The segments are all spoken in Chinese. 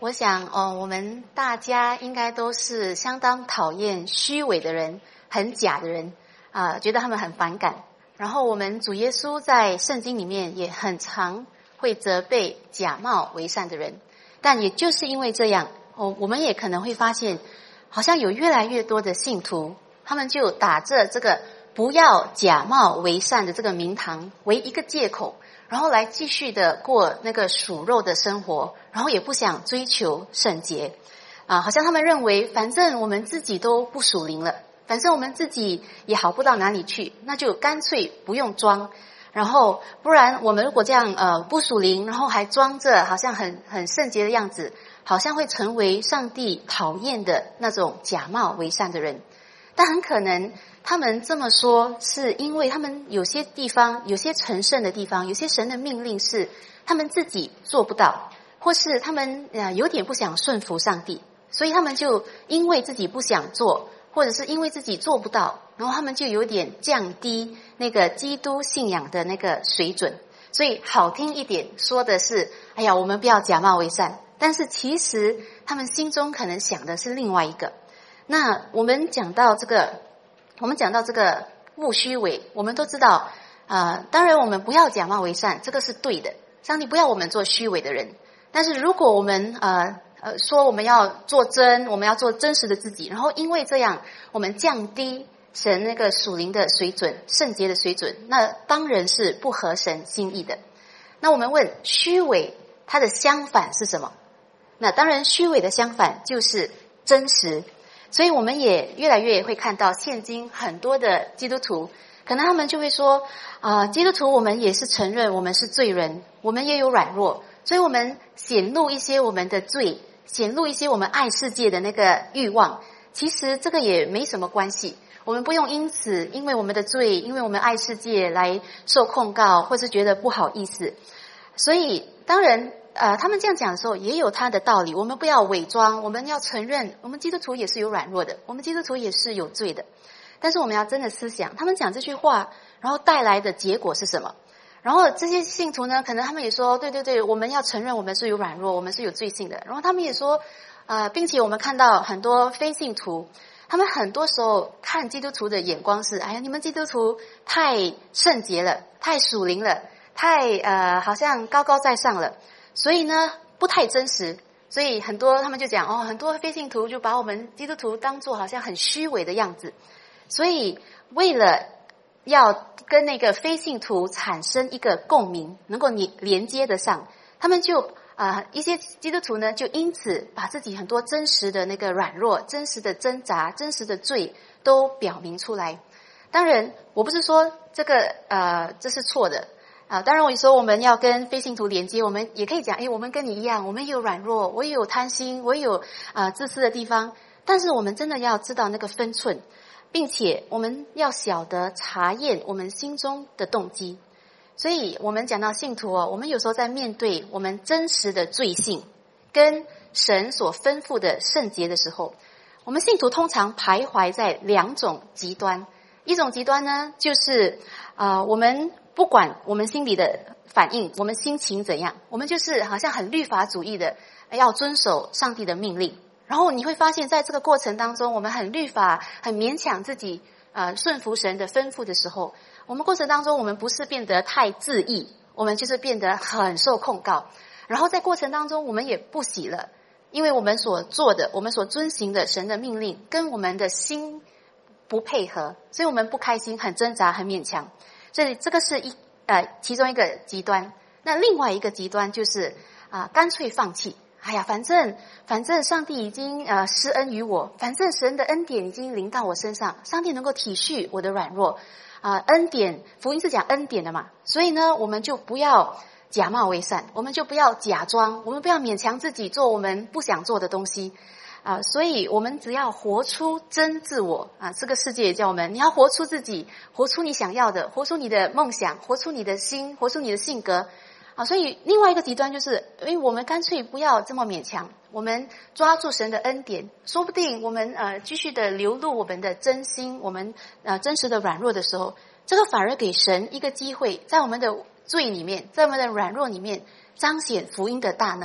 我想我们大家应该都是相当讨厌虚伪的人，很假的人觉得他们很反感。然后我们主耶稣在圣经里面也很常会责备假冒为善的人，但也就是因为这样我们也可能会发现，好像有越来越多的信徒，他们就打着这个不要假冒为善的这个名堂为一个借口，然后来继续的过那个属肉的生活，然后也不想追求圣洁好像他们认为反正我们自己都不属灵了，反正我们自己也好不到哪里去，那就干脆不用装，然后不然我们如果这样不属灵，然后还装着好像很圣洁的样子，好像会成为上帝讨厌的那种假冒为善的人。但很可能他们这么说是因为他们有些地方，有些成圣的地方，有些神的命令是他们自己做不到，或是他们有点不想顺服上帝，所以他们就因为自己不想做，或者是因为自己做不到，然后他们就有点降低那个基督信仰的那个水准。所以好听一点说的是哎呀我们不要假冒为善，但是其实他们心中可能想的是另外一个。那我们讲到这个不虚伪，我们都知道当然我们不要假冒为善，这个是对的，上帝不要我们做虚伪的人。但是如果我们说我们要做我们要做真实的自己，然后因为这样我们降低神那个属灵的水准，圣洁的水准，那当然是不合神心意的。那我们问虚伪它的相反是什么？那当然虚伪的相反就是真实。所以我们也越来越会看到现今很多的基督徒，可能他们就会说基督徒我们也是承认我们是罪人，我们也有软弱，所以我们显露一些我们的罪，显露一些我们爱世界的那个欲望，其实这个也没什么关系，我们不用因为我们的罪，因为我们爱世界来受控告，或是觉得不好意思。所以当然他们这样讲的时候也有他的道理，我们不要伪装，我们要承认我们基督徒也是有软弱的，我们基督徒也是有罪的。但是我们要真的思想他们讲这句话然后带来的结果是什么。然后这些信徒呢，可能他们也说对对对，我们要承认我们是有软弱，我们是有罪性的。然后他们也说并且我们看到很多非信徒，他们很多时候看基督徒的眼光是哎呀你们基督徒太圣洁了，太属灵了，太好像高高在上了，所以呢不太真实。所以很多他们就讲很多非信徒就把我们基督徒当作好像很虚伪的样子。所以为了要跟那个非信徒产生一个共鸣，能够连接得上，他们就一些基督徒呢就因此把自己很多真实的那个软弱，真实的挣扎，真实的罪都表明出来。当然我不是说这个这是错的当然我说我们要跟非信徒连接，我们也可以讲我们跟你一样，我们也有软弱，我也有贪心，我也有自私的地方，但是我们真的要知道那个分寸，并且我们要晓得查验我们心中的动机。所以我们讲到信徒我们有时候在面对我们真实的罪性跟神所吩咐的圣洁的时候，我们信徒通常徘徊在两种极端。一种极端呢就是我们不管我们心里的反应，我们心情怎样，我们就是好像很律法主义的要遵守上帝的命令。然后你会发现在这个过程当中，我们很律法，很勉强自己顺服神的吩咐的时候，我们过程当中我们不是变得太自义，我们就是变得很受控告。然后在过程当中我们也不喜乐，因为我们所做的，我们所遵行的神的命令跟我们的心不配合，所以我们不开心，很挣扎，很勉强。所以这个是其中一个极端。那另外一个极端就是干脆放弃，哎呀反正上帝已经施恩于我，反正神的恩典已经临到我身上，上帝能够体恤我的软弱恩典，福音是讲恩典的嘛，所以呢我们就不要假冒为善，我们就不要假装，我们不要勉强自己做我们不想做的东西所以我们只要活出真自我这个世界也叫我们，你要活出自己，活出你想要的，活出你的梦想，活出你的心，活出你的性格所以另外一个极端就是我们干脆不要这么勉强，我们抓住神的恩典，说不定我们继续的流露我们的真心，我们真实的软弱的时候，这个反而给神一个机会，在我们的罪里面，在我们的软弱里面彰显福音的大能，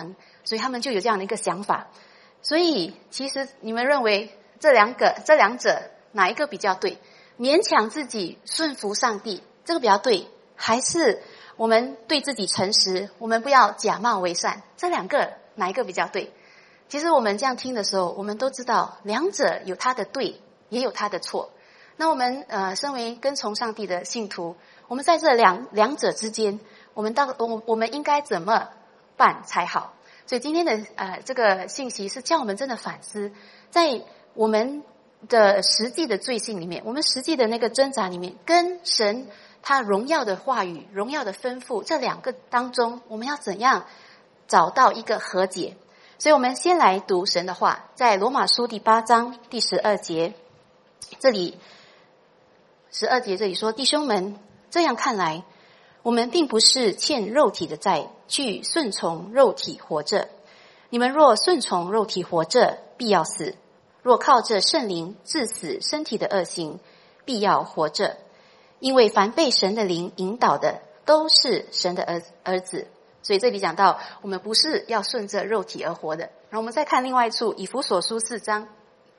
所以他们就有这样的一个想法。所以其实你们认为这两者哪一个比较对？勉强自己顺服上帝，这个比较对，还是我们对自己诚实，我们不要假冒为善，这两个哪一个比较对？其实我们这样听的时候，我们都知道两者有它的对，也有它的错。那我们身为跟从上帝的信徒，我们在这两者之间，我们应该怎么办才好？所以今天的这个信息是叫我们真的反思，在我们的实际的罪性里面，我们实际的那个挣扎里面，跟神他荣耀的话语、荣耀的吩咐这两个当中，我们要怎样找到一个和解？所以我们先来读神的话，在罗马书第8章第12节，这里12节这里说：弟兄们，这样看来，我们并不是欠肉体的债，去顺从肉体活着。你们若顺从肉体活着，必要死；若靠着圣灵治死身体的恶行，必要活着。因为凡被神的灵引导的，都是神的儿子。所以这里讲到，我们不是要顺着肉体而活的。然后我们再看另外一处，以弗所书4章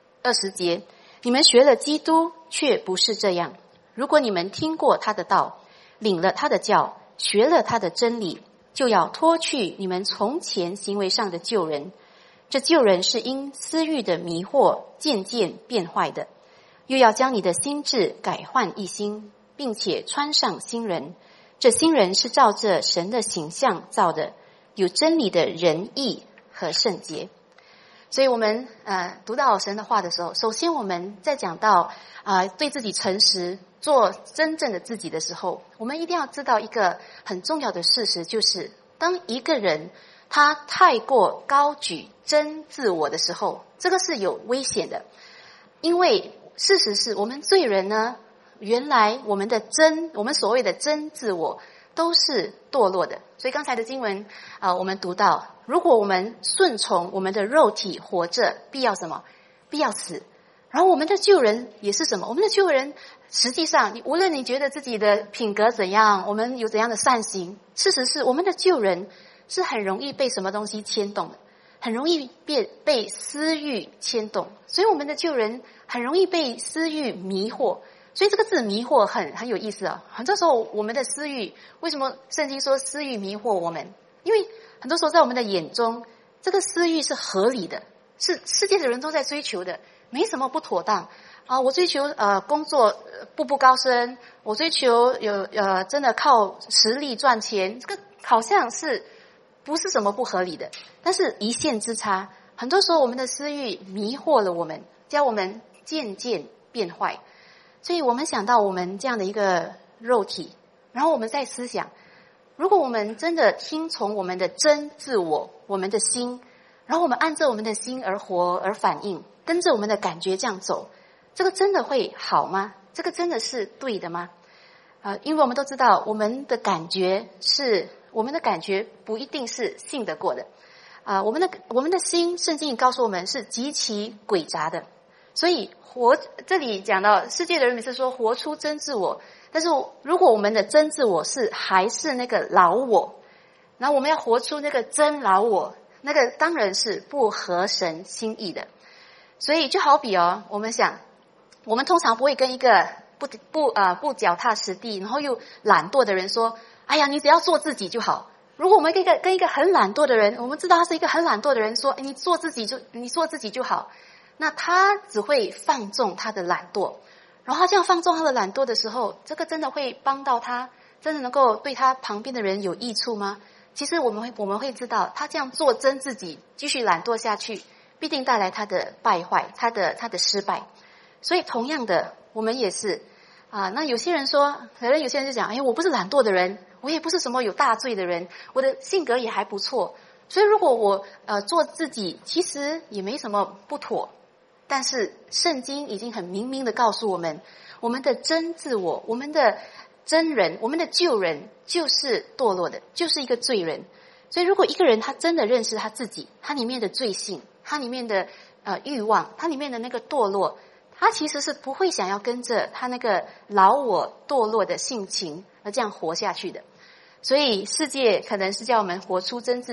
20节，你们学了基督，却不是这样。如果你们听过他的道，领了他的教，学了他的真理，就要脱去你们从前行为上的旧人。这旧人是因私欲的迷惑渐渐变坏的，又要将你的心志改换一新，并且穿上新人。这新人是照着神的形象造的，有真理的仁义和圣洁。所以我们读到神的话的时候，首先我们在讲到对自己诚实，做真正的自己的时候，我们一定要知道一个很重要的事实，就是当一个人他太过高举真自我的时候，这个是有危险的。因为事实是我们罪人呢，原来我们所谓的真自我都是堕落的。所以刚才的经文我们读到，如果我们顺从我们的肉体活着，必要什么？必要死。然后我们的旧人也是什么？我们的旧人实际上无论你觉得自己的品格怎样，我们有怎样的善行，事实是我们的旧人是很容易被什么东西牵动的，很容易被私欲牵动。所以我们的旧人很容易被私欲迷惑。所以这个字迷惑很有意思啊。很多时候我们的私欲，为什么圣经说私欲迷惑我们？因为很多时候在我们的眼中，这个私欲是合理的，是世界的人都在追求的，没什么不妥当啊。我追求工作步步高升，我追求真的靠实力赚钱，这个好像是不是什么不合理的？但是一线之差，很多时候我们的私欲迷惑了我们，叫我们渐渐变坏。所以我们想到我们这样的一个肉体，然后我们再思想，如果我们真的听从我们的真自我，我们的心，然后我们按照我们的心而活而反应，跟着我们的感觉这样走，这个真的会好吗？这个真的是对的吗？因为我们都知道我们的感觉不一定是信得过的我们的心，圣经告诉我们是极其诡诈的。所以这里讲到世界的人每次说活出真自我，但是如果我们的真自我还是那个老我，然后我们要活出那个真老我，那个当然是不合神心意的。所以就好比我们想，我们通常不会跟一个不脚踏实地，然后又懒惰的人说，哎呀，你只要做自己就好。如果我们跟一个很懒惰的人，我们知道他是一个很懒惰的人，说你做自己就好，那他只会放纵他的懒惰。然后他这样放纵他的懒惰的时候，这个真的会帮到他，真的能够对他旁边的人有益处吗？其实我们会知道，他这样做真自己，继续懒惰下去，必定带来他的败坏，他的失败。所以同样的，我们也是那有些人就讲，哎，我不是懒惰的人，我也不是什么有大罪的人，我的性格也还不错，所以如果我做自己，其实也没什么不妥。但是圣经已经很明明的告诉我们，我们的真自我，我们的真人，我们的旧人就是堕落的，就是一个罪人。所以如果一个人他真的认识他自己，他里面的罪性，他里面的欲望，他里面的那个堕落，他其实是不会想要跟着他那个老我堕落的性情而这样活下去的。所以世界可能是叫我们活出真自己，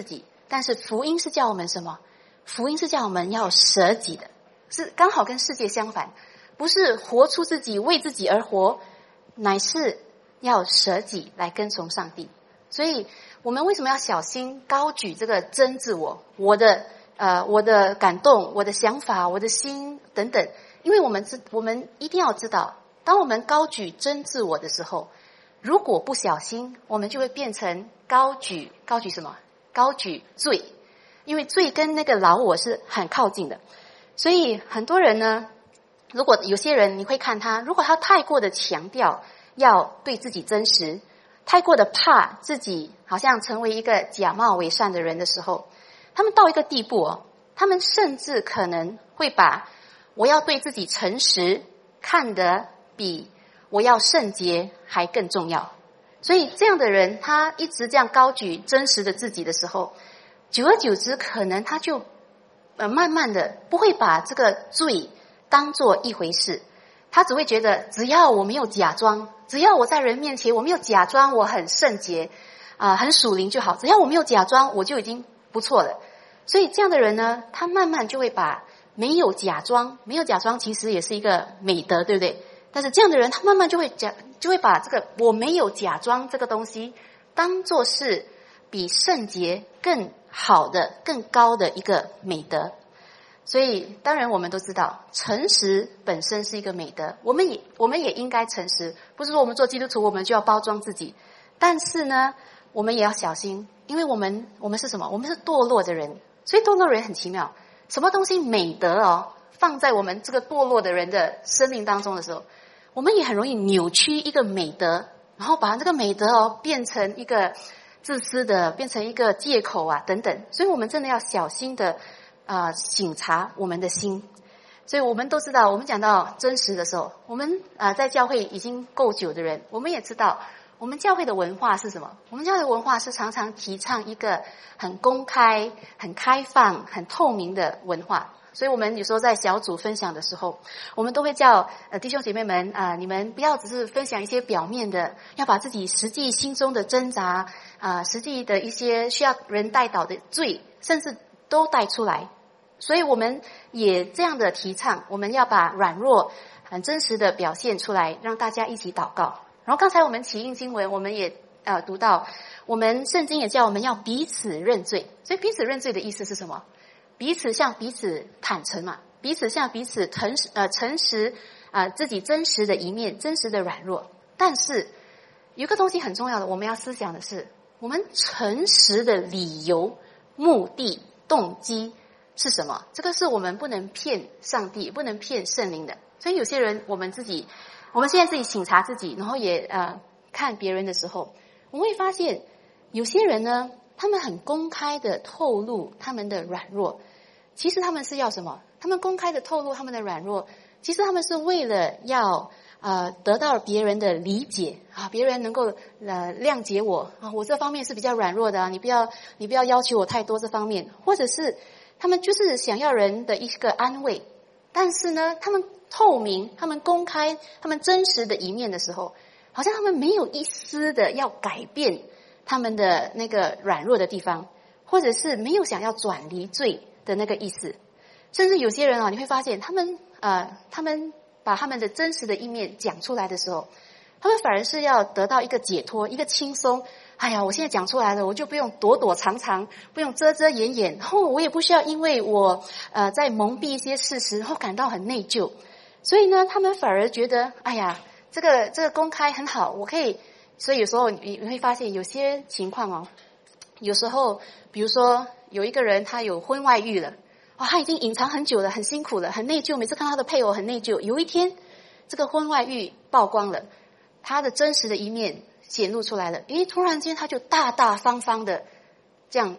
但是福音是叫我们什么？福音是叫我们要舍己的，是刚好跟世界相反，不是活出自己为自己而活，乃是要舍己来跟从上帝。所以我们为什么要小心高举这个真自我，我的感动，我的想法，我的心等等？因为我们一定要知道，当我们高举真自我的时候，如果不小心，我们就会变成高举什么？高举罪，因为罪跟那个老我是很靠近的。所以很多人呢，如果有些人你会看他，如果他太过的强调要对自己真实，太过的怕自己好像成为一个假冒伪善的人的时候，他们到一个地步他们甚至可能会把我要对自己诚实看得比我要圣洁还更重要。所以这样的人，他一直这样高举真实的自己的时候，久而久之，可能他就慢慢的不会把这个罪当作一回事，他只会觉得只要我没有假装，只要我在人面前我没有假装我很圣洁很属灵就好，只要我没有假装我就已经不错了。所以这样的人呢，他慢慢就会把没有假装其实也是一个美德，对不对？但是这样的人，他慢慢就会把这个我没有假装这个东西当作是比圣洁更好的更高的一个美德。所以当然我们都知道诚实本身是一个美德，我们也应该诚实，不是说我们做基督徒我们就要包装自己，但是呢我们也要小心，因为我们是什么？我们是堕落的人。所以堕落人很奇妙，什么东西美德放在我们这个堕落的人的生命当中的时候，我们也很容易扭曲一个美德，然后把这个美德变成一个自私的，变成一个借口等等。所以我们真的要小心的省察我们的心。所以我们都知道，我们讲到真实的时候，我们在教会已经够久的人，我们也知道我们教会的文化是什么？我们教会的文化是常常提倡一个很公开、很开放、很透明的文化。所以我们有时候在小组分享的时候，我们都会叫弟兄姐妹们你们不要只是分享一些表面的，要把自己实际心中的挣扎实际的一些需要人代祷的罪，甚至都带出来。所以我们也这样的提倡，我们要把软弱很真实的表现出来，让大家一起祷告。然后刚才我们起印经文，我们也读到，我们圣经也叫我们要彼此认罪。所以彼此认罪的意思是什么？彼此向彼此坦诚嘛，彼此向彼此诚实自己真实的一面，真实的软弱。但是有一个东西很重要的，我们要思想的是，我们诚实的理由、目的、动机是什么？这个是我们不能骗上帝，不能骗圣灵的。所以有些人我们现在自己省察自己，然后也看别人的时候，我们会发现有些人呢，他们很公开的透露他们的软弱，其实他们是要什么？他们公开的透露他们的软弱，其实他们是为了要得到别人的理解别人能够谅解我我这方面是比较软弱的你不要要求我太多这方面，或者是他们就是想要人的一个安慰。但是呢，他们透明，他们公开，他们真实的一面的时候，好像他们没有一丝的要改变他们的那个软弱的地方，或者是没有想要转离罪的那个意思。甚至有些人你会发现他们把他们的真实的一面讲出来的时候，他们反而是要得到一个解脱，一个轻松。哎呀，我现在讲出来了，我就不用躲躲藏藏，不用遮遮掩掩，然后我也不需要因为我在蒙蔽一些事实，然后感到很内疚。所以呢，他们反而觉得，哎呀，这个公开很好，我可以。所以有时候你会发现有些情况有时候比如说有一个人他有婚外遇了他已经隐藏很久了，很辛苦了，很内疚，每次看他的配偶很内疚。有一天这个婚外遇曝光了，他的真实的一面显露出来了，突然间他就大大方方的这样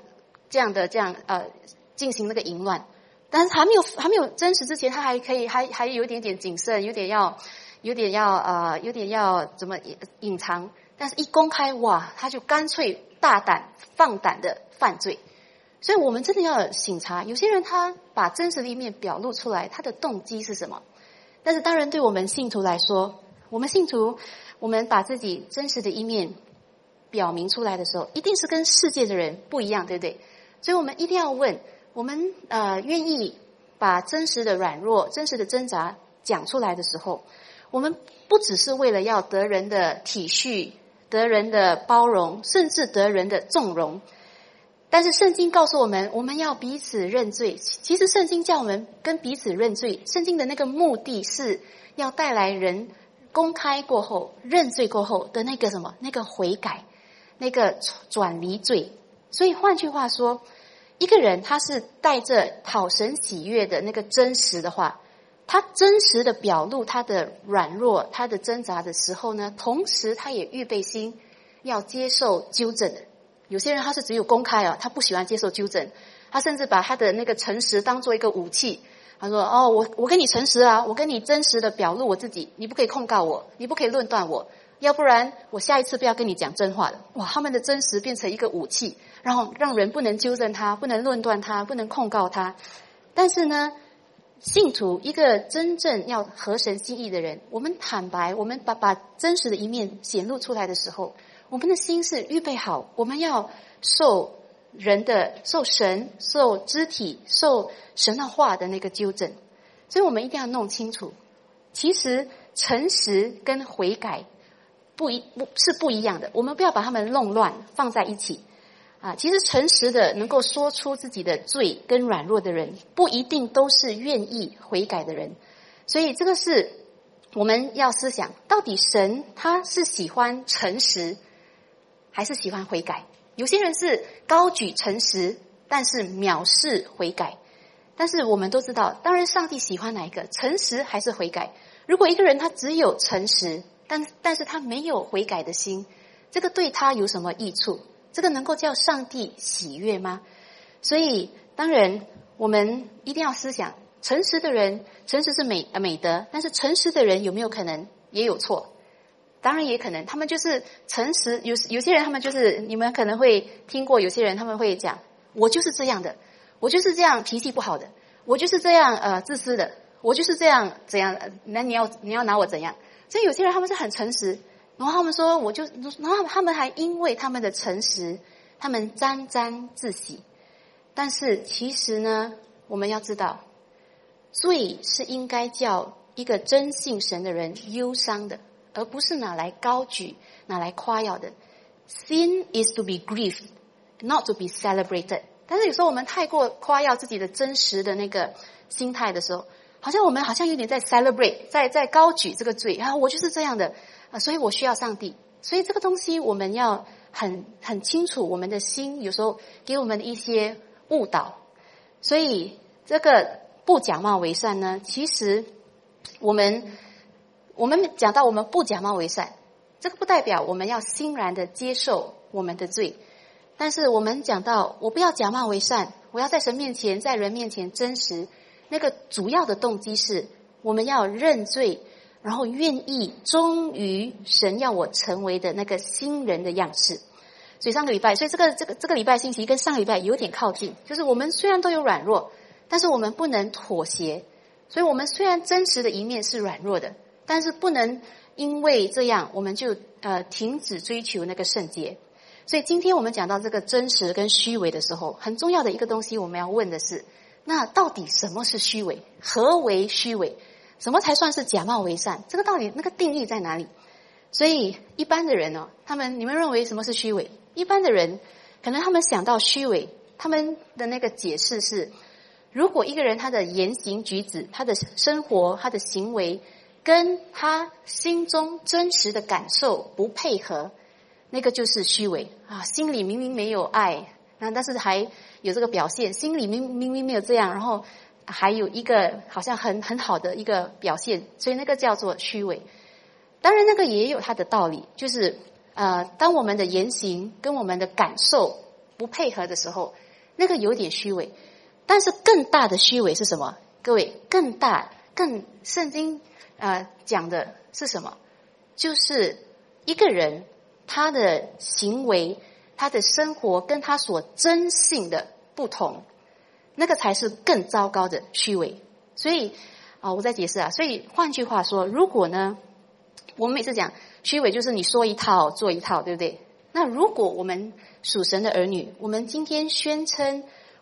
进行那个淫乱。但是还没有真实之前，他还可以还有一点点谨慎，有点要怎么隐藏。但是一公开，哇，他就干脆大胆放胆的犯罪。所以我们真的要省察，有些人他把真实的一面表露出来，他的动机是什么？但是当然对我们信徒来说，我们把自己真实的一面表明出来的时候，一定是跟世界的人不一样，对不对？ 所以我们一定要问，我们愿意把真实的软弱、真实的挣扎讲出来的时候，我们不只是为了要得人的体恤、得人的包容，甚至得人的纵容。但是圣经告诉我们，我们要彼此认罪。其实圣经叫我们跟彼此认罪，圣经的那个目的是要带来人公开过后、认罪过后的那个什么，那个悔改，那个转离罪。所以换句话说，一个人他是带着讨神喜悦的那个真实的话，他真实的表露他的软弱、他的挣扎的时候呢，同时他也预备心要接受纠正的。有些人他是只有公开他不喜欢接受纠正，他甚至把他的那个诚实当做一个武器。他说我跟你诚实啊，我跟你真实的表露我自己，你不可以控告我，你不可以论断我，要不然我下一次不要跟你讲真话了。哇，他们的真实变成一个武器，然后让人不能纠正他，不能论断他，不能控告他。但是呢，信徒一个真正要合神心意的人，我们坦白，我们把真实的一面显露出来的时候，我们的心是预备好，我们要受神、受肢体、受神的话的那个纠正。所以我们一定要弄清楚，其实诚实跟悔改不一样的，我们不要把它们弄乱放在一起其实诚实的能够说出自己的罪跟软弱的人，不一定都是愿意悔改的人。所以这个是我们要思想，到底神他是喜欢诚实还是喜欢悔改？有些人是高举诚实，但是藐视悔改。但是我们都知道，当然上帝喜欢哪一个，诚实还是悔改？如果一个人他只有诚实，但是他没有悔改的心，这个对他有什么益处？这个能够叫上帝喜悦吗？所以当然我们一定要思想，诚实的人，诚实是美德，但是诚实的人有没有可能也有错？当然也可能，他们就是诚实，有些人他们就是你们可能会听过，有些人他们会讲，我就是这样的，我就是这样脾气不好的，我就是这样自私的，我就是这样怎样，那你要拿我怎样？所以有些人他们是很诚实，然后他们说然后他们还因为他们的诚实，他们沾沾自喜。但是其实呢，我们要知道，罪是应该叫一个真信神的人忧伤的，而不是拿来高举、拿来夸耀的。Sin is to be grieved, not to be celebrated. 但是有时候我们太过夸耀自己的真实的那个心态的时候，我们好像有点在 celebrate， 在高举这个罪我就是这样的所以我需要上帝。所以这个东西我们要很清楚，我们的心有时候给我们一些误导。所以这个不假冒为善呢，其实我们讲到我们不假冒为善，这个不代表我们要欣然的接受我们的罪。但是我们讲到我不要假冒为善，我要在神面前在人面前真实，那个主要的动机是我们要认罪，然后愿意忠于神要我成为的那个新人的样式。所以这个礼拜信息跟上个礼拜有点靠近，就是我们虽然都有软弱，但是我们不能妥协。所以我们虽然真实的一面是软弱的，但是不能因为这样我们就停止追求那个圣洁。所以今天我们讲到这个真实跟虚伪的时候，很重要的一个东西我们要问的是，那到底什么是虚伪？何为虚伪？什么才算是假冒为善？这个到底那个定义在哪里？所以一般的人你们认为什么是虚伪？一般的人可能他们想到虚伪，他们的那个解释是，如果一个人他的言行举止、他的生活、他的行为跟他心中真实的感受不配合，那个就是虚伪心里明明没有爱，但是还有这个表现，心里明明没有这样，然后还有一个好像很好的一个表现，所以那个叫做虚伪。当然那个也有它的道理，就是当我们的言行跟我们的感受不配合的时候，那个有点虚伪。但是更大的虚伪是什么？各位，更圣经讲的是什么？就是一个人他的行为、他的生活跟他所真信的不同，那个才是更糟糕的虚伪。所以我再解释所以换句话说，如果呢，我们每次讲虚伪就是你说一套做一套，对不对？那如果我们属神的儿女，我们今天宣称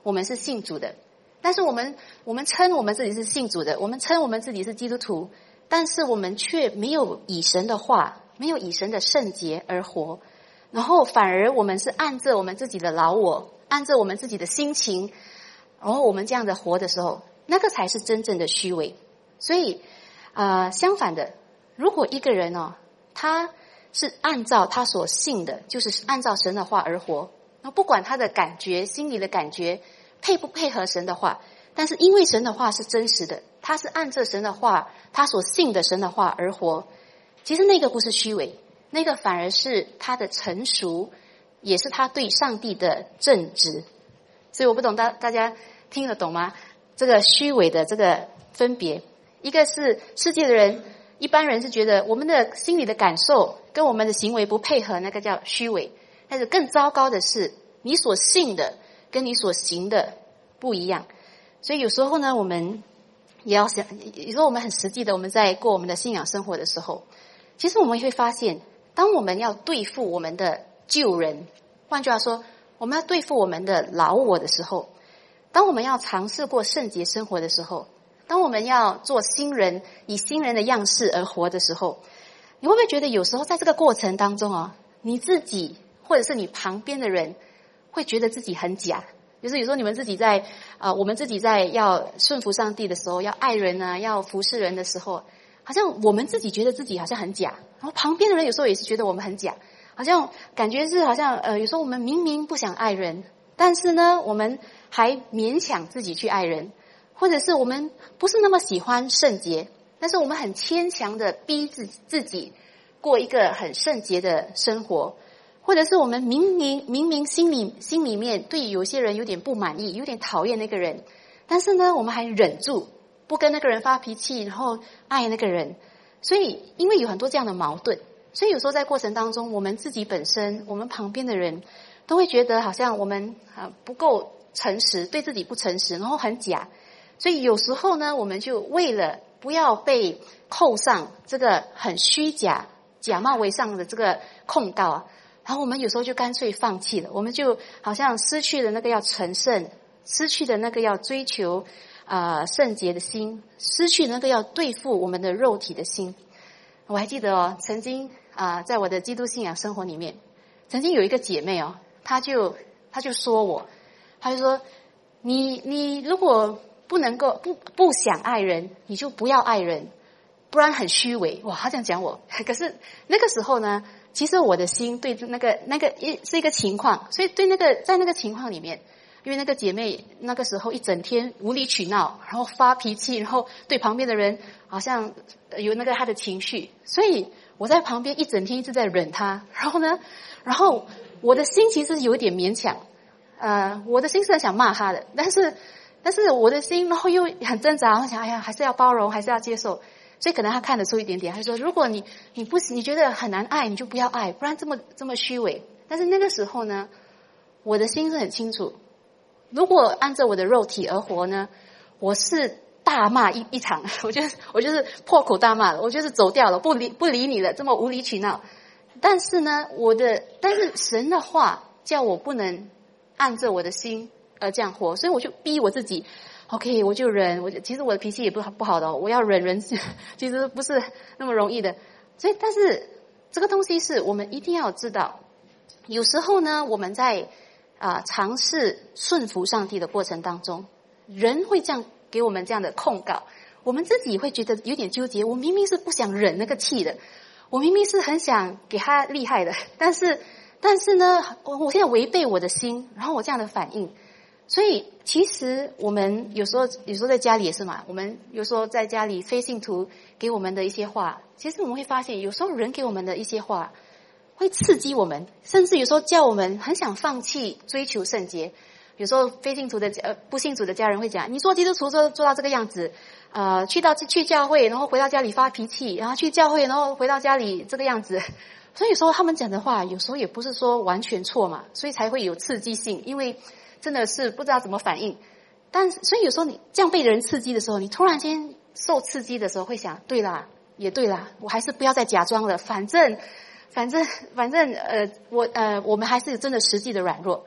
我们是信主的，但是我们称我们自己是信主的，我们称我们自己是基督徒，但是我们却没有以神的话，没有以神的圣洁而活，然后反而我们是按着我们自己的老我，按着我们自己的心情，然后我们这样的活的时候，那个才是真正的虚伪。所以相反的，如果一个人他是按照他所信的，就是按照神的话而活，那不管他的感觉，心里的感觉配不配合神的话，但是因为神的话是真实的，他是按着神的话，他所信的神的话而活，其实那个不是虚伪，那个反而是他的成熟，也是他对上帝的正直。所以我不懂大家听得懂吗？这个虚伪的这个分别，一个是世界的人，一般人是觉得我们的心里的感受跟我们的行为不配合，那个叫虚伪。但是更糟糕的是，你所信的跟你所行的不一样。所以有时候呢，我们也要想，有时候我们很实际的，我们在过我们的信仰生活的时候，其实我们会发现，当我们要对付我们的旧人，换句话说，我们要对付我们的老我的时候，当我们要尝试过圣洁生活的时候，当我们要做新人，以新人的样式而活的时候，你会不会觉得有时候在这个过程当中你自己或者是你旁边的人会觉得自己很假？就是有时候你们自己在我们自己在要顺服上帝的时候，要爱人要服侍人的时候，好像我们自己觉得自己好像很假，然后旁边的人有时候也是觉得我们很假，好像感觉是好像有时候我们明明不想爱人，但是呢我们还勉强自己去爱人，或者是我们不是那么喜欢圣洁，但是我们很牵强的逼自己过一个很圣洁的生活，或者是我们明明心里面对有些人有点不满意，有点讨厌那个人，但是呢我们还忍住不跟那个人发脾气，然后爱那个人。所以因为有很多这样的矛盾，所以有时候在过程当中，我们自己本身，我们旁边的人都会觉得好像我们不够诚实，对自己不诚实，然后很假。所以有时候呢，我们就为了不要被扣上这个很虚假、假冒为善的这个控告然后我们有时候就干脆放弃了，我们就好像失去了那个要成圣，失去了那个要追求圣洁的心，失去那个要对付我们的肉体的心。我还记得曾经在我的基督信仰生活里面，曾经有一个姐妹她就说我，她就说你如果不能够不想爱人，你就不要爱人，不然很虚伪。哇，她这样讲我。可是那个时候呢，其实我的心对那个是一个情况，所以对在那个情况里面，因为那个姐妹那个时候一整天无理取闹，然后发脾气，然后对旁边的人好像有那个她的情绪，所以我在旁边一整天一直在忍她。然后我的心其实有一点勉强，我的心是很想骂她的，但是我的心然后又很挣扎，我想哎呀还是要包容，还是要接受。所以可能他看得出一点点，他说如果你觉得很难爱，你就不要爱，不然这么虚伪。但是那个时候呢，我的心是很清楚，如果按照我的肉体而活呢，我是大骂一场，我就是破口大骂了，我就是走掉了，不理你了，这么无理取闹。但是呢，但是神的话叫我不能按照我的心而这样活，所以我就逼我自己，OK， 我就忍，其实我的脾气也不好的我要忍，其实不是那么容易的。所以，但是这个东西是我们一定要知道，有时候呢，我们在尝试顺服上帝的过程当中，人会这样给我们这样的控告，我们自己会觉得有点纠结。我明明是不想忍那个气的，我明明是很想给他厉害的，但是呢，我现在违背我的心，然后我这样的反应。所以其实我们有时候在家里也是嘛，我们有时候在家里非信徒给我们的一些话，其实我们会发现有时候人给我们的一些话会刺激我们，甚至有时候叫我们很想放弃追求圣洁。有时候非信徒的不信主的家人会讲，你做基督徒做到这个样子，去教会然后回到家里发脾气，然后去教会然后回到家里这个样子。所以有时候他们讲的话有时候也不是说完全错嘛，所以才会有刺激性，因为真的是不知道怎么反应。所以有时候你这样被人刺激的时候，你突然间受刺激的时候会想，对啦，也对啦，我还是不要再假装了，反正我们还是真的实际的软弱。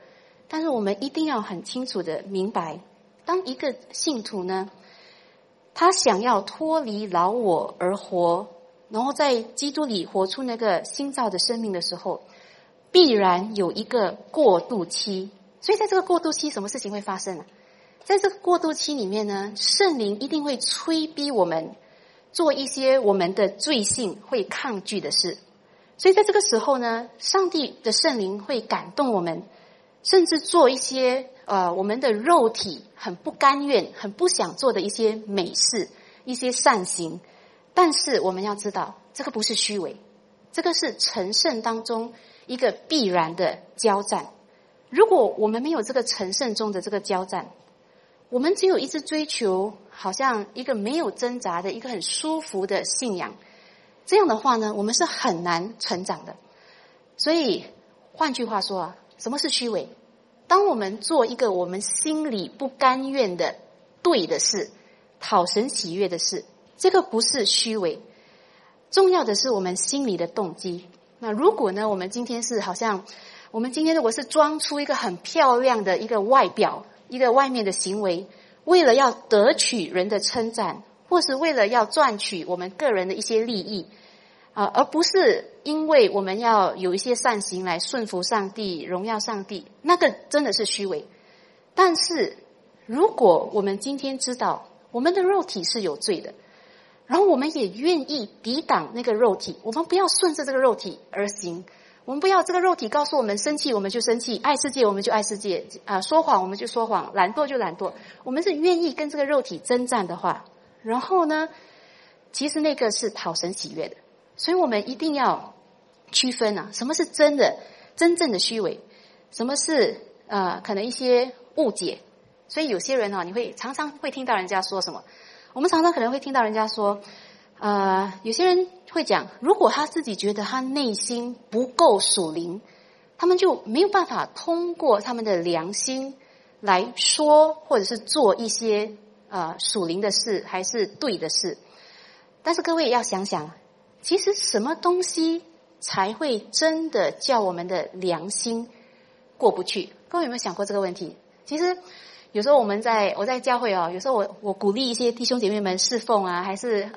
但是我们一定要很清楚的明白，当一个信徒呢，他想要脱离老我而活，然后在基督里活出那个新造的生命的时候，必然有一个过渡期。所以在这个过渡期，什么事情会发生呢？在这个过渡期里面呢，圣灵一定会催逼我们做一些我们的罪性会抗拒的事。所以在这个时候呢，上帝的圣灵会感动我们，甚至做一些我们的肉体很不甘愿、很不想做的一些美事、一些善行。但是我们要知道，这个不是虚伪，这个是成圣当中一个必然的交战。如果我们没有这个成圣中的这个交战，我们只有一直追求好像一个没有挣扎的一个很舒服的信仰，这样的话呢，我们是很难成长的。所以换句话说啊，什么是虚伪？当我们做一个我们心里不甘愿的对的事，讨神喜悦的事，这个不是虚伪。重要的是我们心里的动机。那如果呢，我们今天是好像我们今天如果是装出一个很漂亮的一个外表，一个外面的行为，为了要得取人的称赞，或是为了要赚取我们个人的一些利益，而不是因为我们要有一些善行来顺服上帝、荣耀上帝，那个真的是虚伪。但是如果我们今天知道我们的肉体是有罪的，然后我们也愿意抵挡那个肉体，我们不要顺着这个肉体而行，我们不要这个肉体告诉我们生气我们就生气，爱世界我们就爱世界，说谎我们就说谎，懒惰就懒惰。我们是愿意跟这个肉体征战的话，然后呢，其实那个是讨神喜悦的。所以我们一定要区分啊，什么是真正的虚伪，什么是可能一些误解。所以有些人你会常常会听到人家说什么，我们常常可能会听到人家说有些人会讲，如果他自己觉得他内心不够属灵，他们就没有办法通过他们的良心来说或者是做一些属灵的事还是对的事。但是各位要想想，其实什么东西才会真的叫我们的良心过不去？各位有没有想过这个问题？其实有时候我在教会有时候我鼓励一些弟兄姐妹们侍奉还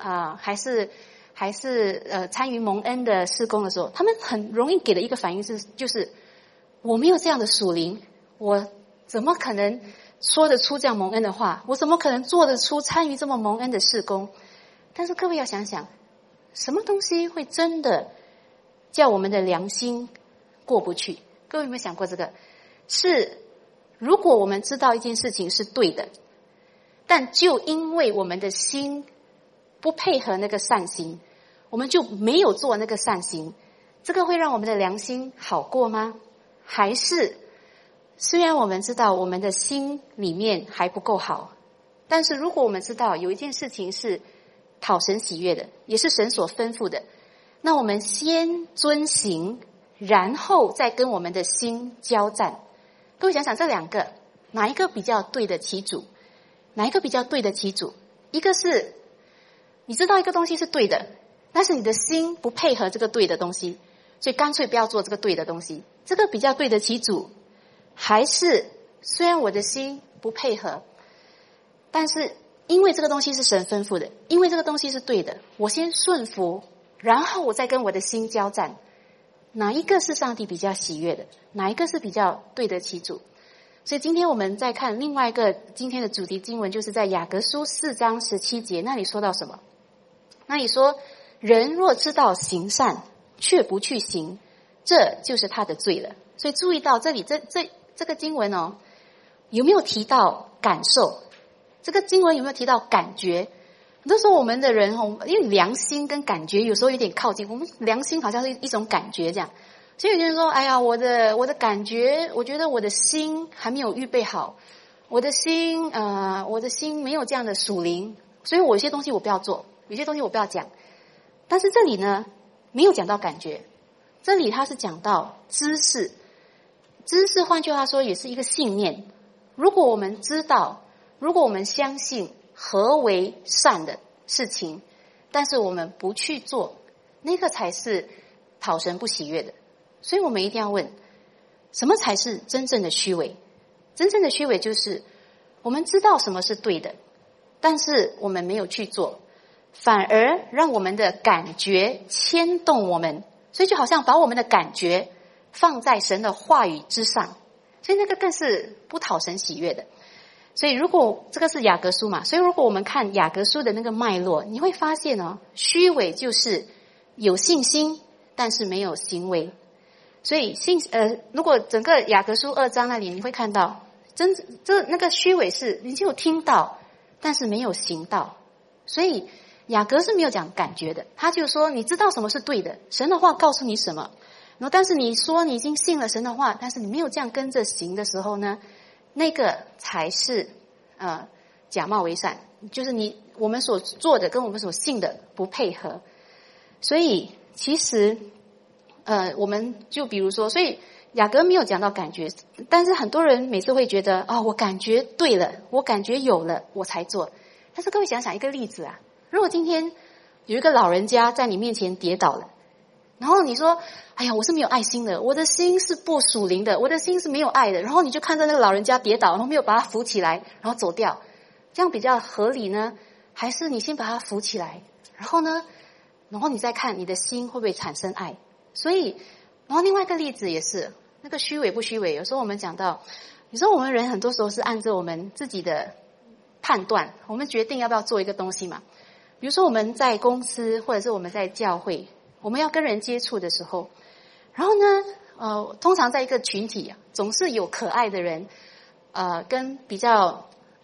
是参与蒙恩的事工的时候，他们很容易给的一个反应就是我没有这样的属灵，我怎么可能说得出这样蒙恩的话？我怎么可能做得出参与这么蒙恩的事工？但是各位要想想，什么东西会真的叫我们的良心过不去？各位有没有想过这个？是如果我们知道一件事情是对的，但就因为我们的心不配合那个善行，我们就没有做那个善行，这个会让我们的良心好过吗？还是虽然我们知道我们的心里面还不够好，但是如果我们知道有一件事情是讨神喜悦的，也是神所吩咐的，那我们先遵行，然后再跟我们的心交战。各位想想，这两个哪一个比较对得起主？哪一个比较对得起主？一个是你知道一个东西是对的，但是你的心不配合这个对的东西，所以干脆不要做这个对的东西，这个比较对得起主？还是虽然我的心不配合，但是因为这个东西是神吩咐的，因为这个东西是对的，我先顺服，然后我再跟我的心交战，哪一个是上帝比较喜悦的？哪一个是比较对得起主？所以今天我们再看另外一个今天的主题经文，就是在雅各书4章17节，那里说到什么？那里说，人若知道行善却不去行，这就是他的罪了。所以注意到这里这个经文有没有提到感受？这个经文有没有提到感觉？很多时候我们的人因为良心跟感觉有时候有点靠近，我们良心好像是一种感觉这样，所以有些人说，哎呀，我的感觉，我觉得我的心还没有预备好，我的心没有这样的属灵，所以我有些东西我不要做，有些东西我不要讲。但是这里呢没有讲到感觉，这里它是讲到知识，换句话说也是一个信念。如果我们知道，如果我们相信何为善的事情，但是我们不去做，那个才是讨神不喜悦的。所以我们一定要问， 什么才是真正的虚伪？真正的虚伪就是我们知道什么是对的，但是我们没有去做，反而让我们的感觉牵动我们，所以就好像把我们的感觉放在神的话语之上，所以那个更是不讨神喜悦的。所以如果这个是雅各书嘛，所以如果我们看雅各书的那个脉络，你会发现虚伪就是有信心但是没有行为。所以如果整个雅各书2章那里你会看到那个虚伪是你只有听到但是没有行道。所以雅各是没有讲感觉的，他就说你知道什么是对的，神的话告诉你什么，然后但是你说你已经信了神的话，但是你没有这样跟着行的时候呢，那个才是假冒为善，就是我们所做的跟我们所信的不配合。所以其实我们就比如说，所以雅各没有讲到感觉，但是很多人每次会觉得我感觉对了，我感觉有了我才做。但是各位想想一个例子啊，如果今天有一个老人家在你面前跌倒了，然后你说哎呀我是没有爱心的，我的心是不属灵的，我的心是没有爱的，然后你就看到那个老人家跌倒，然后没有把他扶起来然后走掉，这样比较合理呢，还是你先把他扶起来，然后你再看你的心会不会产生爱？所以然后另外一个例子也是那个虚伪不虚伪，有时候我们讲到有时候我们人很多时候是按照我们自己的判断，我们决定要不要做一个东西嘛。比如说我们在公司或者是我们在教会，我们要跟人接触的时候，然后呢通常在一个群体总是有可爱的人跟比较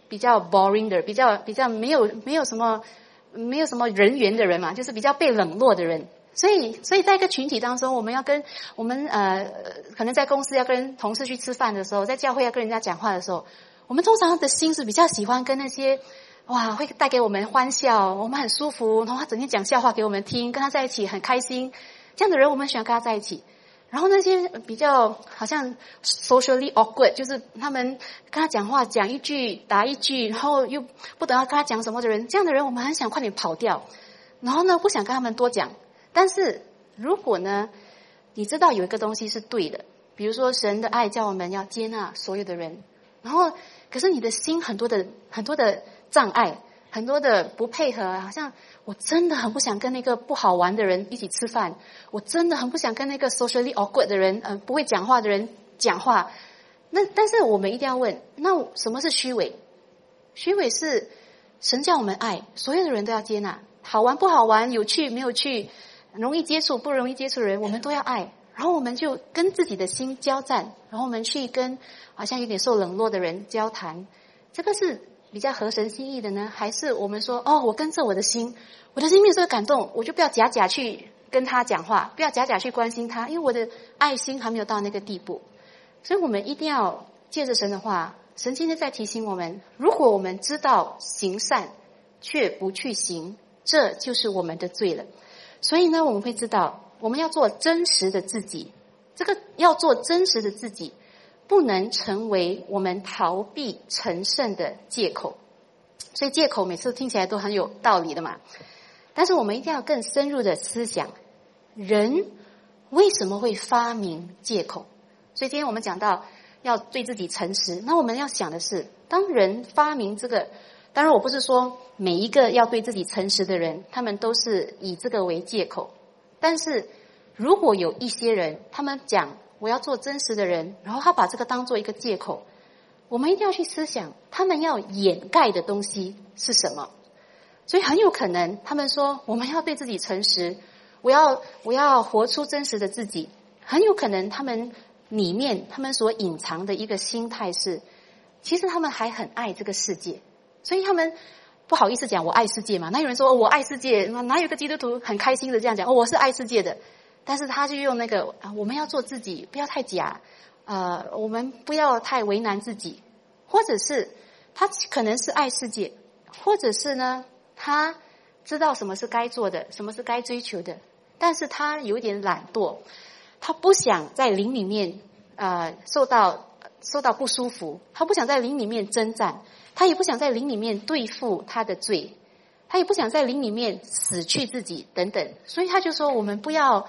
boring 的，比较没有什么人缘的人嘛，就是比较被冷落的人。所以在一个群体当中，我们可能在公司要跟同事去吃饭的时候，在教会要跟人家讲话的时候，我们通常的心是比较喜欢跟那些会带给我们欢笑，我们很舒服，然后他整天讲笑话给我们听，跟他在一起很开心，这样的人我们喜欢跟他在一起。然后那些比较好像 socially awkward， 就是他们跟他讲话讲一句答一句，然后又不懂要跟他讲什么的人，这样的人我们很想快点跑掉，然后呢不想跟他们多讲。但是如果呢你知道有一个东西是对的，比如说神的爱叫我们要接纳所有的人，然后可是你的心很多的障碍，很多的不配合，好像我真的很不想跟那个不好玩的人一起吃饭，我真的很不想跟那个 socially awkward 的人不会讲话的人讲话。但是我们一定要问，那什么是虚伪？虚伪是神叫我们爱，所有的人都要接纳，好玩不好玩，有趣没有趣，容易接触不容易接触的人我们都要爱，然后我们就跟自己的心交战，然后我们去跟好像有点受冷落的人交谈。这个是比较合神心意的呢，还是我们说我跟着我的心没有这个感动，我就不要假去跟他讲话，不要假去关心他，因为我的爱心还没有到那个地步。所以我们一定要借着神的话，神今天在提醒我们，如果我们知道行善却不去行，这就是我们的罪了。所以呢我们会知道我们要做真实的自己，这个要做真实的自己不能成为我们逃避成圣的借口。所以借口每次听起来都很有道理的嘛，但是我们一定要更深入的思想，人为什么会发明借口。所以今天我们讲到要对自己诚实，那我们要想的是，当人发明这个，当然我不是说每一个要对自己诚实的人他们都是以这个为借口，但是如果有一些人他们讲我要做真实的人，然后他把这个当做一个借口，我们一定要去思想他们要掩盖的东西是什么。所以很有可能他们说我们要对自己诚实，我要活出真实的自己，很有可能他们里面他们所隐藏的一个心态是，其实他们还很爱这个世界，所以他们不好意思讲我爱世界嘛。哪有人说我爱世界，哪有个基督徒很开心的这样讲我是爱世界的，但是他就用那个我们要做自己，不要太假，我们不要太为难自己，或者是他可能是爱世界，或者是呢他知道什么是该做的，什么是该追求的，但是他有一点懒惰，他不想在灵里面受到不舒服，他不想在灵里面征战，他也不想在灵里面对付他的罪，他也不想在灵里面死去自己等等。所以他就说我们不要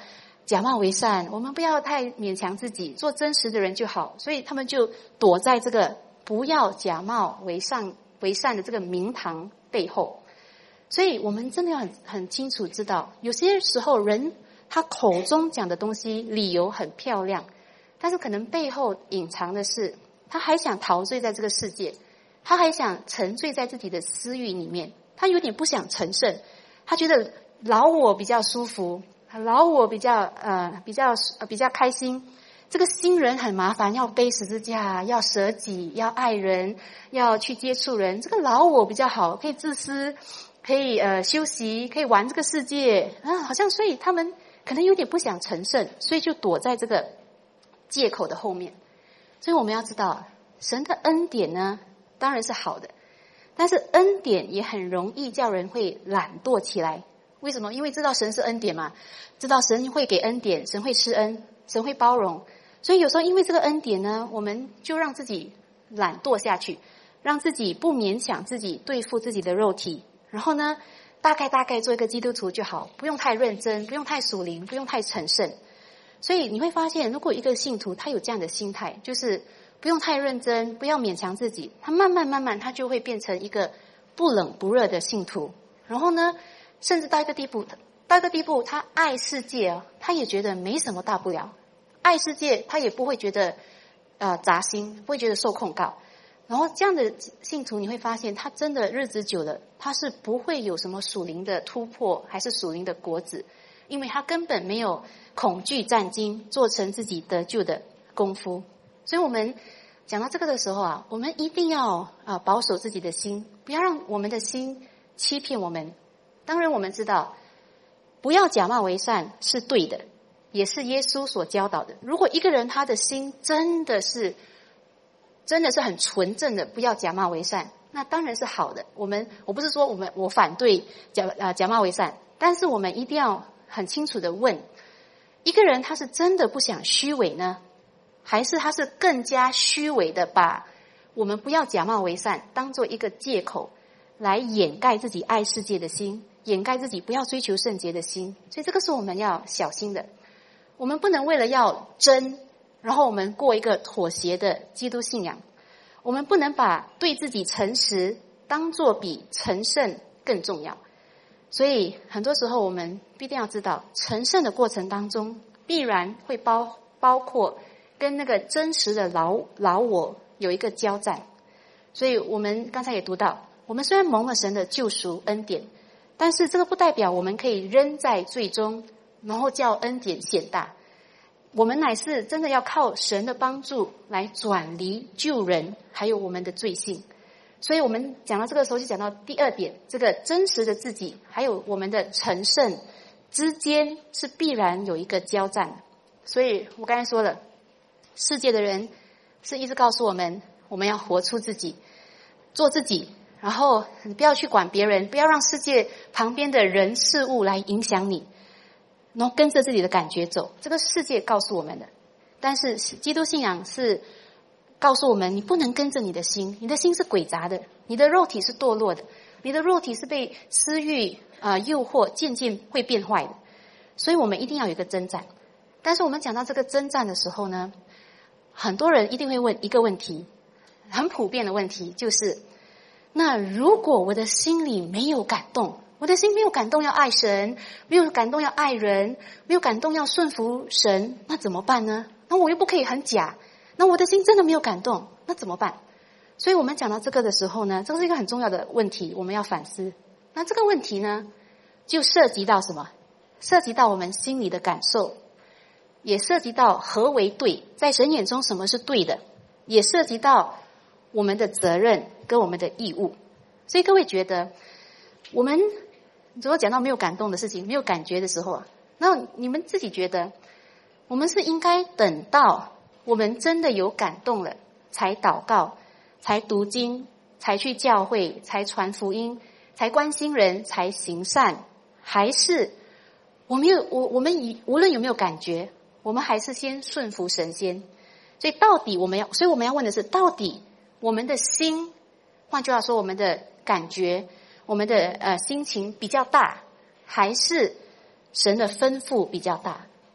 假冒为善，我们不要太勉强自己，做真实的人就好。所以他们就躲在这个不要假冒为善的这个名堂背后。所以我们真的要很清楚知道，有些时候人他口中讲的东西理由很漂亮，但是可能背后隐藏的是他还想陶醉在这个世界，他还想沉醉在自己的私欲里面，他有点不想成圣，他觉得老我比较舒服，老我比较开心。这个新人很麻烦，要背十字架，要舍己，要爱人，要去接触人。这个老我比较好，可以自私，可以休息，可以玩这个世界啊，好像所以他们可能有点不想成圣，所以就躲在这个借口的后面。所以我们要知道，神的恩典呢，当然是好的，但是恩典也很容易叫人会懒惰起来。为什么？因为知道神是恩典嘛，知道神会给恩典，神会施恩，神会包容，所以有时候因为这个恩典呢，我们就让自己懒惰下去，让自己不勉强自己对付自己的肉体，然后呢大概做一个基督徒就好，不用太认真，不用太属灵，不用太成圣。所以你会发现，如果一个信徒他有这样的心态，就是不用太认真，不要勉强自己，他慢慢他就会变成一个不冷不热的信徒。然后呢甚至到一个地步他爱世界，他也觉得没什么大不了，爱世界他也不会觉得扎心，不会觉得受控告。然后这样的信徒你会发现，他真的日子久了，他是不会有什么属灵的突破，还是属灵的果子，因为他根本没有恐惧战兢，做成自己得救的功夫。所以我们讲到这个的时候我们一定要保守自己的心，不要让我们的心欺骗我们。当然我们知道不要假冒为善是对的，也是耶稣所教导的。如果一个人他的心真的是很纯正的，不要假冒为善，那当然是好的。我不是说我反对假冒为善，但是我们一定要很清楚的问，一个人他是真的不想虚伪呢，还是他是更加虚伪的把我们不要假冒为善当做一个借口来掩盖自己爱世界的心，掩盖自己不要追求圣洁的心。所以这个是我们要小心的。我们不能为了要真，然后我们过一个妥协的基督信仰。我们不能把对自己诚实当作比成圣更重要。所以很多时候我们必定要知道，成圣的过程当中必然会包括跟那个真实的老我有一个交战。所以我们刚才也读到，我们虽然蒙了神的救赎恩典，但是这个不代表我们可以扔在罪中，然后叫恩典显大。我们乃是真的要靠神的帮助来转离救人，还有我们的罪性。所以我们讲到这个时候就讲到第二点，这个真实的自己还有我们的成圣之间是必然有一个交战。所以我刚才说了，世界的人是一直告诉我们要活出自己，做自己，然后你不要去管别人，不要让世界旁边的人事物来影响你，然后跟着自己的感觉走，这个世界告诉我们的。但是基督信仰是告诉我们，你不能跟着你的心，你的心是诡杂的，你的肉体是堕落的，你的肉体是被私欲诱惑，渐渐会变坏的。所以我们一定要有一个征战。但是我们讲到这个征战的时候呢，很多人一定会问一个问题，很普遍的问题，就是那如果我的心里没有感动，我的心没有感动要爱神，没有感动要爱人，没有感动要顺服神，那怎么办呢？那我又不可以很假，那我的心真的没有感动，那怎么办？所以我们讲到这个的时候呢，这是一个很重要的问题，我们要反思。那这个问题呢，就涉及到什么？涉及到我们心里的感受，也涉及到何为对，在神眼中什么是对的，也涉及到我们的责任跟我们的义务。所以各位觉得，我们如果讲到没有感动的事情，没有感觉的时候那你们自己觉得，我们是应该等到我们真的有感动了才祷告，才读经，才去教会，才传福音，才关心人，才行善，还是我们无论有没有感觉，我们还是先顺服神仙？所以我们要问的是，到底我们的心，换句话说，我们的感觉，我们的心情比较大，还是神的吩咐比较大？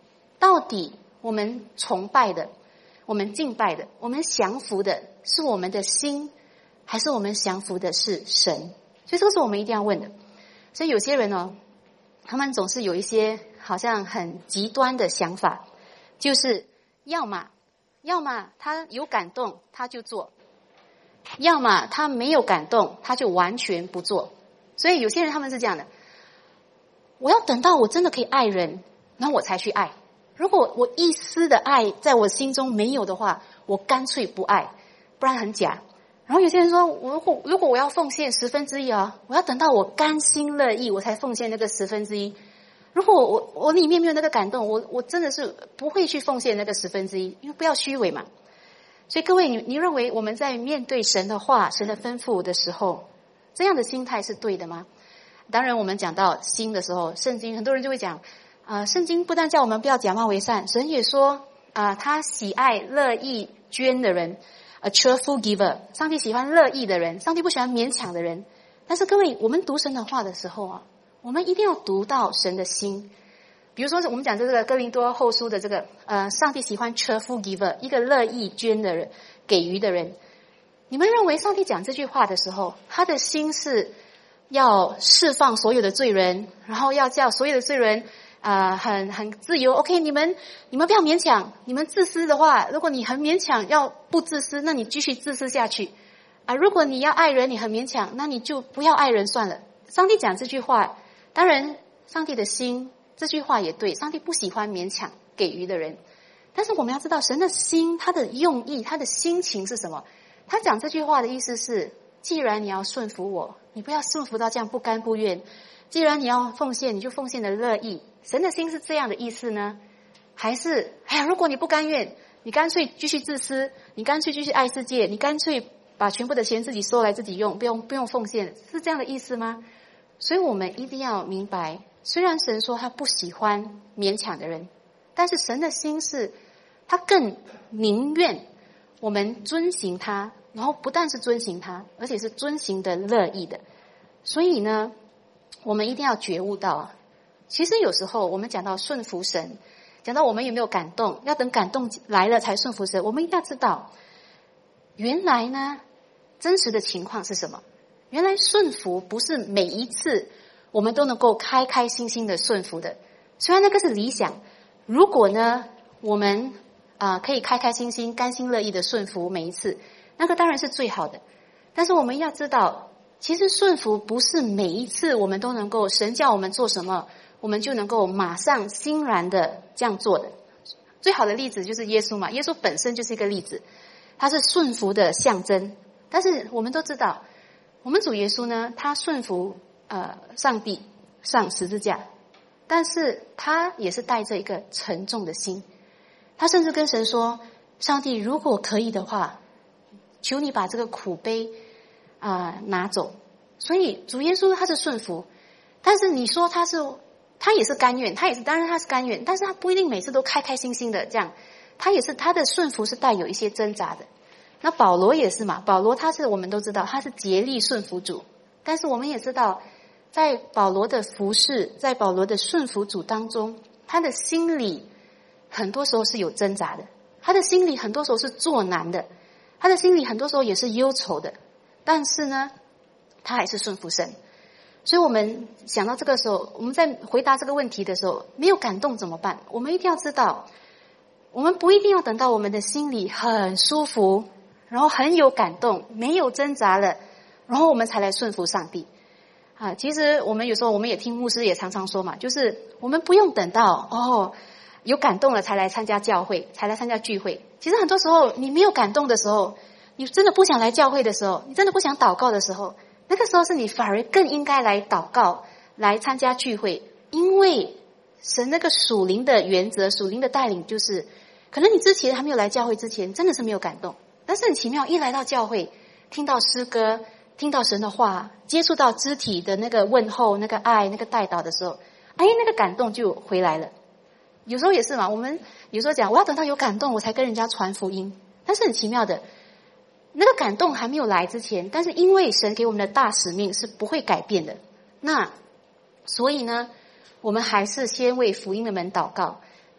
到底我们崇拜的，我们敬拜的，我们降服的是我们的心，还是我们降服的是神？所以这个是我们一定要问的。所以有些人呢，他们总是有一些好像很极端的想法，就是要么他有感动他就做，要么他没有感动他就完全不做。所以有些人他们是这样的，我要等到我真的可以爱人，然后我才去爱。如果我一丝的爱在我心中没有的话，我干脆不爱，不然很假。然后有些人说，如果我要奉献1/10啊，我要等到我甘心乐意我才奉献那个1/10。如果我里面没有那个感动，我真的是不会去奉献那个1/10，因为不要虚伪嘛。所以各位，你认为我们在面对神的话、神的吩咐的时候，这样的心态是对的吗？当然我们讲到心的时候，圣经很多人就会讲圣经不但叫我们不要假冒为善，神也说他喜爱乐意捐的人，a cheerful giver。 上帝喜欢乐意的人，上帝不喜欢勉强的人。但是各位，我们读神的话的时候我们一定要读到神的心。比如说我们讲这个哥林多后书的这个上帝喜欢 cheerful giver， 一个乐意捐的人，给予的人。你们认为上帝讲这句话的时候，他的心是要释放所有的罪人，然后要叫所有的罪人很自由。 OK， 你们不要勉强。你们自私的话，如果你很勉强要不自私，那你继续自私下去如果你要爱人，你很勉强，那你就不要爱人算了。上帝讲这句话，当然上帝的心，这句话也对，上帝不喜欢勉强给予的人。但是我们要知道神的心，他的用意，他的心情是什么。他讲这句话的意思是，既然你要顺服我，你不要顺服到这样不甘不愿。既然你要奉献，你就奉献的乐意。神的心是这样的意思呢？还是如果你不甘愿，你干脆继续自私，你干脆继续爱世界，你干脆把全部的钱自己收来自己用，不用奉献，是这样的意思吗？所以我们一定要明白，虽然神说他不喜欢勉强的人，但是神的心是他更宁愿我们遵行他，然后不但是遵行他，而且是遵行的乐意的。所以呢，我们一定要觉悟到其实有时候我们讲到顺服神，讲到我们有没有感动，要等感动来了才顺服神，我们一定要知道原来呢真实的情况是什么。原来顺服不是每一次我们都能够开开心心的顺服的，虽然那个是理想。如果呢我们可以开开心心甘心乐意的顺服每一次，那个当然是最好的。但是我们要知道，其实顺服不是每一次我们都能够神叫我们做什么我们就能够马上欣然的这样做的。最好的例子就是耶稣嘛，耶稣本身就是一个例子，他是顺服的象征。但是我们都知道，我们主耶稣呢，他顺服上帝上十字架，但是他也是带着一个沉重的心。他甚至跟神说，上帝如果可以的话，求你把这个苦杯拿走。所以主耶稣他是顺服，但是你说他也是甘愿，当然他是甘愿，但是他不一定每次都开开心心的这样，他的顺服是带有一些挣扎的。那保罗也是嘛，保罗我们都知道他是竭力顺服主，但是我们也知道在保罗的服事，在保罗的顺服主当中，他的心里很多时候是有挣扎的，他的心里很多时候是作难的，他的心里很多时候也是忧愁的，但是呢他还是顺服神。所以我们想到这个时候，我们在回答这个问题的时候，没有感动怎么办？我们一定要知道，我们不一定要等到我们的心里很舒服，然后很有感动，没有挣扎了，然后我们才来顺服上帝其实我们有时候我们也听牧师也常常说嘛，就是我们不用等到有感动了才来参加教会，才来参加聚会。其实很多时候你没有感动的时候，你真的不想来教会的时候，你真的不想祷告的时候，那个时候是你反而更应该来祷告，来参加聚会。因为神那个属灵的原则，属灵的带领，就是可能你之前还没有来教会之前真的是没有感动，但是很奇妙，一来到教会，听到诗歌，听到神的话，接触到肢体的那个问候，那个爱，那个带导的时候，那个感动就回来了。有时候也是嘛，我们有时候讲我要等到有感动我才跟人家传福音，但是很奇妙的，那个感动还没有来之前，但是因为神给我们的大使命是不会改变的，那所以呢我们还是先为福音的门祷告，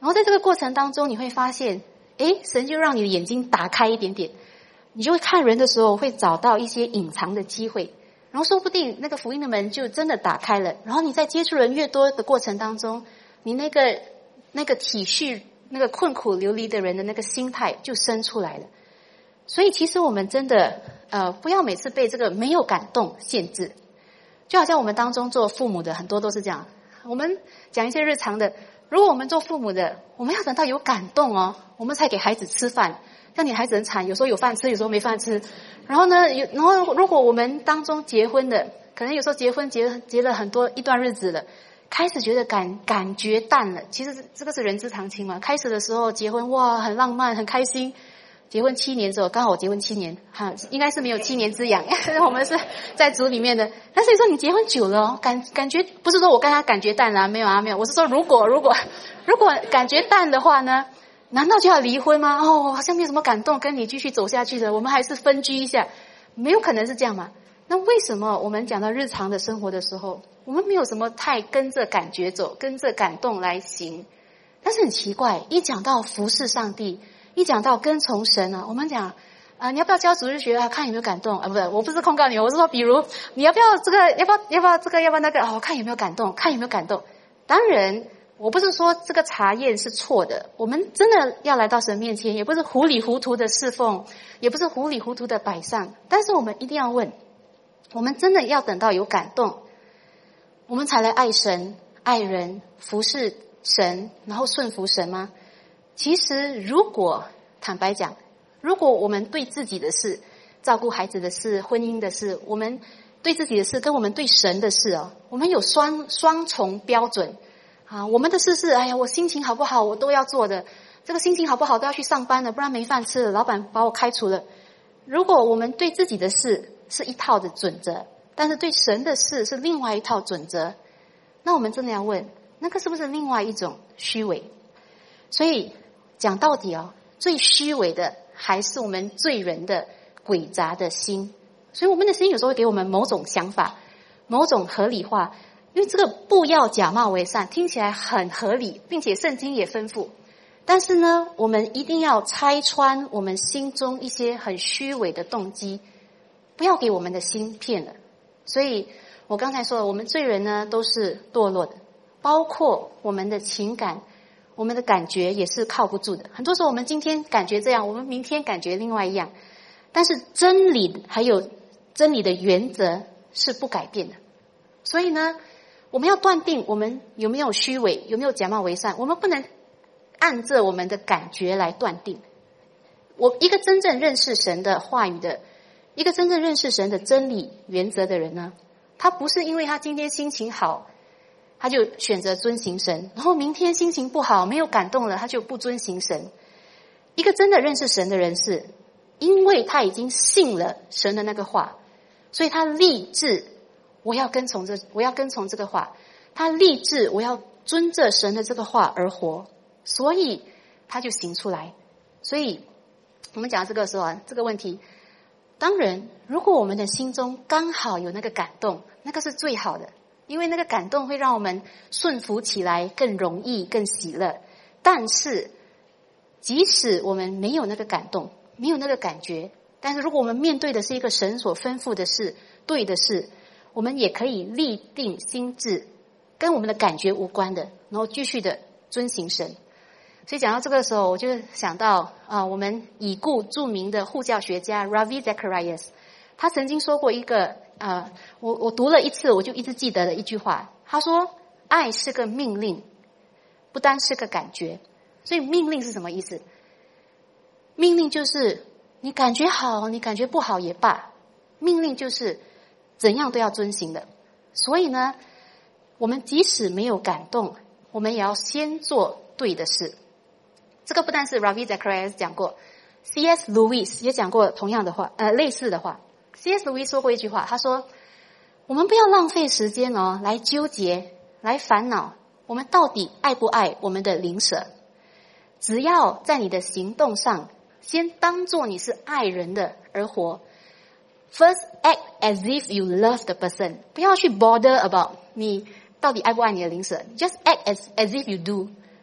然后在这个过程当中，你会发现，神就让你的眼睛打开一点点，你就会看人的时候会找到一些隐藏的机会，然后说不定那个福音的门就真的打开了。然后你在接触人越多的过程当中，你那个体恤那个困苦流离的人的那个心态就生出来了。所以其实我们真的不要每次被这个没有感动限制。就好像我们当中做父母的很多都是这样，我们讲一些日常的，如果我们做父母的，我们要等到有感动我们才给孩子吃饭。像你孩子很惨，有时候有饭吃，有时候没饭吃。然后如果我们当中结婚的，可能有时候结婚结了一段日子了，开始觉得感觉淡了。其实这个是人之常情嘛。开始的时候结婚哇很浪漫很开心，结婚7年之后，刚好我结婚7年应该是没有7年之痒，我们是在组里面的。但是你说你结婚久了感觉不是说我跟他感觉淡了没有，我是说如果感觉淡的话呢，难道就要离婚吗？好像没有什么感动跟你继续走下去的，我们还是分居一下，没有可能是这样嘛。那为什么我们讲到日常的生活的时候，我们没有什么太跟着感觉走，跟着感动来行？但是很奇怪，一讲到服侍上帝，一讲到跟从神我们讲你要不要教主日学看有没有感动不是，我不是控告你，我是说比如你要不要这个要不要这个要不要那个看有没有感动，看有没有感动。当然我不是说这个查验是错的，我们真的要来到神面前，也不是糊里糊涂的侍奉，也不是糊里糊涂的摆上，但是我们一定要问，我们真的要等到有感动我们才来爱神爱人服侍神然后顺服神吗？其实如果坦白讲，如果我们对自己的事，照顾孩子的事，婚姻的事，我们对自己的事跟我们对神的事我们有双重标准我们的事是我心情好不好我都要做的，这个心情好不好都要去上班了，不然没饭吃了，老板把我开除了。如果我们对自己的事是一套的准则，但是对神的事是另外一套准则，那我们真的要问，那个是不是另外一种虚伪？所以讲到底最虚伪的还是我们罪人的诡诈的心。所以我们的心有时候会给我们某种想法，某种合理化，因为这个不要假冒为善听起来很合理，并且圣经也吩咐，但是呢我们一定要拆穿我们心中一些很虚伪的动机，不要给我们的心骗了。所以我刚才说了，我们罪人呢都是堕落的，包括我们的情感，我们的感觉也是靠不住的。很多时候我们今天感觉这样，我们明天感觉另外一样，但是真理还有真理的原则是不改变的。所以呢我们要断定我们有没有虚伪，有没有假冒为善，我们不能按着我们的感觉来断定。一个真正认识神的话语的，一个真正认识神的真理原则的人呢，他不是因为他今天心情好他就选择遵行神，然后明天心情不好没有感动了他就不遵行神。一个真的认识神的人是因为他已经信了神的那个话，所以他立志我要跟从这个话，他立志我要遵着神的这个话而活，所以他就行出来。所以我们讲这个时候这个问题，当然如果我们的心中刚好有那个感动，那个是最好的，因为那个感动会让我们顺服起来更容易更喜乐。但是即使我们没有那个感动，没有那个感觉，但是如果我们面对的是一个神所吩咐的事，对的事，我们也可以立定心志，跟我们的感觉无关的，然后继续的遵行神。所以讲到这个时候，我就想到我们已故著名的护教学家 Ravi Zacharias， 他曾经说过一个我读了一次我就一直记得的一句话，他说爱是个命令，不单是个感觉。所以命令是什么意思？命令就是你感觉好你感觉不好也罢，命令就是怎样都要遵行的。所以呢我们即使没有感动，我们也要先做对的事。这个不但是 Ravi Zacharias 讲过， C.S. Lewis 也讲过同样的话类似的话。 C.S. Lewis 说过一句话，他说我们不要浪费时间来纠结来烦恼我们到底爱不爱我们的邻舍，只要在你的行动上先当作你是爱人的而活。 First act as if you love the person， 不要去 bother about 你到底爱不爱你的邻舍， Just act as if you do。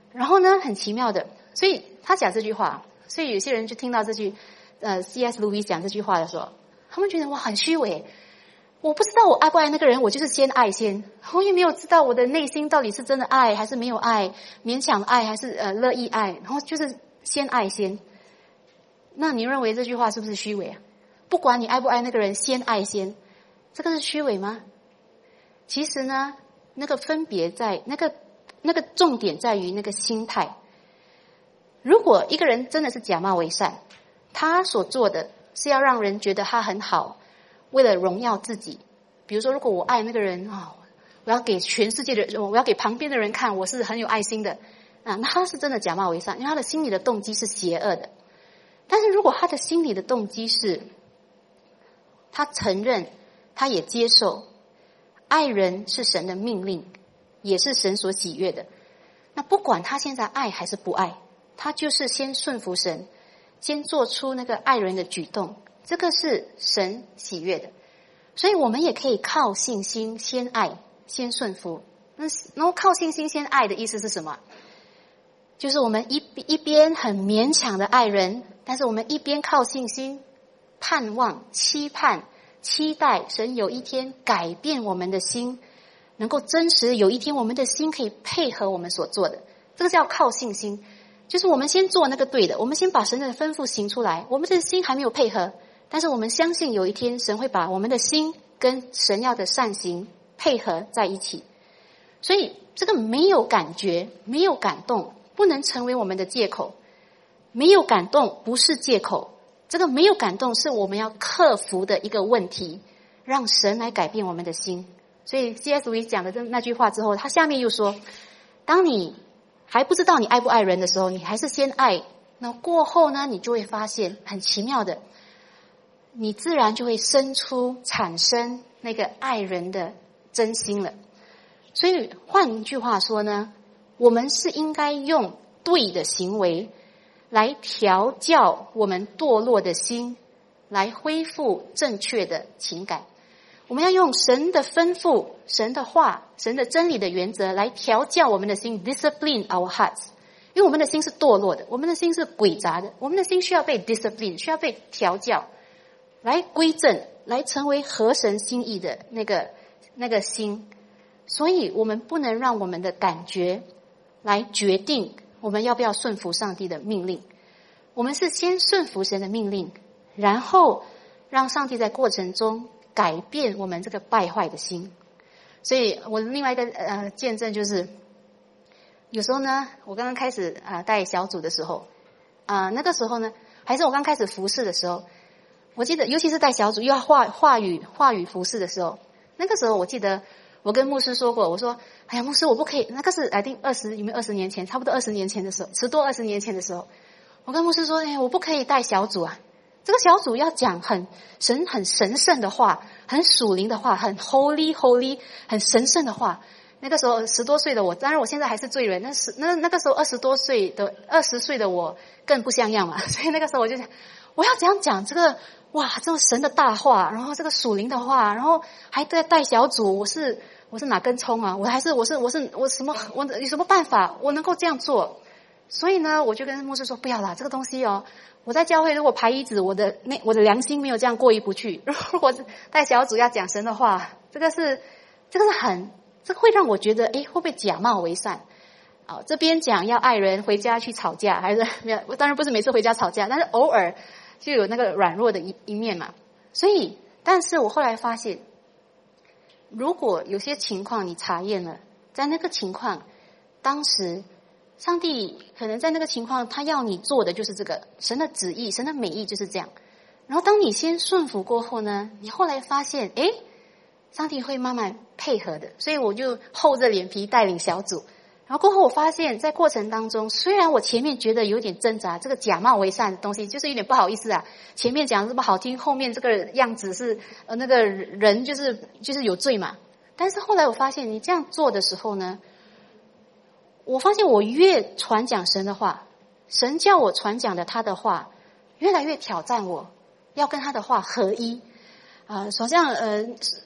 然后呢，很奇妙的，所以他讲这句话，所以有些人就听到这句C.S. Lewis 讲这句话的时候，他们觉得哇很虚伪，我不知道我爱不爱那个人，我就是先爱先，我也没有知道我的内心到底是真的爱还是没有爱，勉强爱还是乐意爱，然后就是先爱先。那你认为这句话是不是虚伪啊？不管你爱不爱那个人，先爱先，这个是虚伪吗？其实呢，那个分别在那个重点在于那个心态。如果一个人真的是假冒为善，他所做的是要让人觉得他很好，为了荣耀自己。比如说，如果我爱那个人我要给全世界的人，我要给旁边的人看我是很有爱心的那他是真的假冒为善，因为他的心里的动机是邪恶的。但是如果他的心里的动机是他承认，他也接受爱人是神的命令，也是神所喜悦的，那不管他现在爱还是不爱，他就是先顺服神，先做出那个爱人的举动，这个是神喜悦的。所以我们也可以靠信心先爱先顺服。然后靠信心先爱的意思是什么？就是我们一边很勉强的爱人，但是我们一边靠信心盼望期盼期待神有一天改变我们的心，能够真实有一天我们的心可以配合我们所做的，这个叫靠信心。就是我们先做那个对的，我们先把神的吩咐行出来，我们的心还没有配合，但是我们相信有一天神会把我们的心跟神要的善行配合在一起。所以这个没有感觉没有感动不能成为我们的借口，没有感动不是借口，这个没有感动是我们要克服的一个问题，让神来改变我们的心。所以 C.S. Lewis 讲的那句话之后，他下面又说，当你还不知道你爱不爱人的时候，你还是先爱，那过后呢，你就会发现很奇妙的，你自然就会产生那个爱人的真心了。所以换一句话说呢，我们是应该用对的行为来调教我们堕落的心，来恢复正确的情感。我们要用神的吩咐、神的话、神的真理的原则来调教我们的心 discipline our hearts。 因为我们的心是堕落的，我们的心是诡诈的，我们的心需要被 discipline， 需要被调教，来归正，来成为合神心意的那个心。所以我们不能让我们的感觉来决定我们要不要顺服上帝的命令，我们是先顺服神的命令，然后让上帝在过程中改变我们这个败坏的心。所以我另外一个见证就是，有时候呢，我刚刚开始带小组的时候那个时候呢，还是我刚开始服事的时候，我记得尤其是带小组又要话语服事的时候，那个时候我记得我跟牧师说过，我说哎呀牧师我不可以，那个是I think 20年前，差不多20年前的时候，10多20年前的时候，我跟牧师说我不可以带小组这个小组要讲很神圣的话，很属灵的话，很 holy 很神圣的话。那个时候10多岁的我，当然我现在还是罪人，那个时候20岁的我更不像样嘛，所以那个时候我就想我要怎样讲这个哇这种神的大话，然后这个属灵的话，然后还带小组，我是哪根葱啊，我有什么办法我能够这样做？所以呢我就跟牧师说不要啦，这个东西我在教会如果排椅子，我的良心没有这样过意不去。如果带小组要讲神的话，这个会让我觉得会不会假冒为善？这边讲要爱人，回家去吵架，还是没有？当然不是每次回家吵架，但是偶尔就有那个软弱的一面嘛。所以，但是我后来发现，如果有些情况你查验了，在那个情况，当时上帝可能在那个情况他要你做的就是这个，神的旨意，神的美意就是这样。然后当你先顺服过后呢，你后来发现上帝会慢慢配合的。所以我就厚着脸皮带领小组，然后过后我发现在过程当中，虽然我前面觉得有点挣扎，这个假冒为善的东西就是有点不好意思前面讲这么好听，后面这个样子是那个人就是有罪嘛。但是后来我发现你这样做的时候呢，我发现我越传讲神的话，神叫我传讲的他的话越来越挑战我要跟他的话合一好像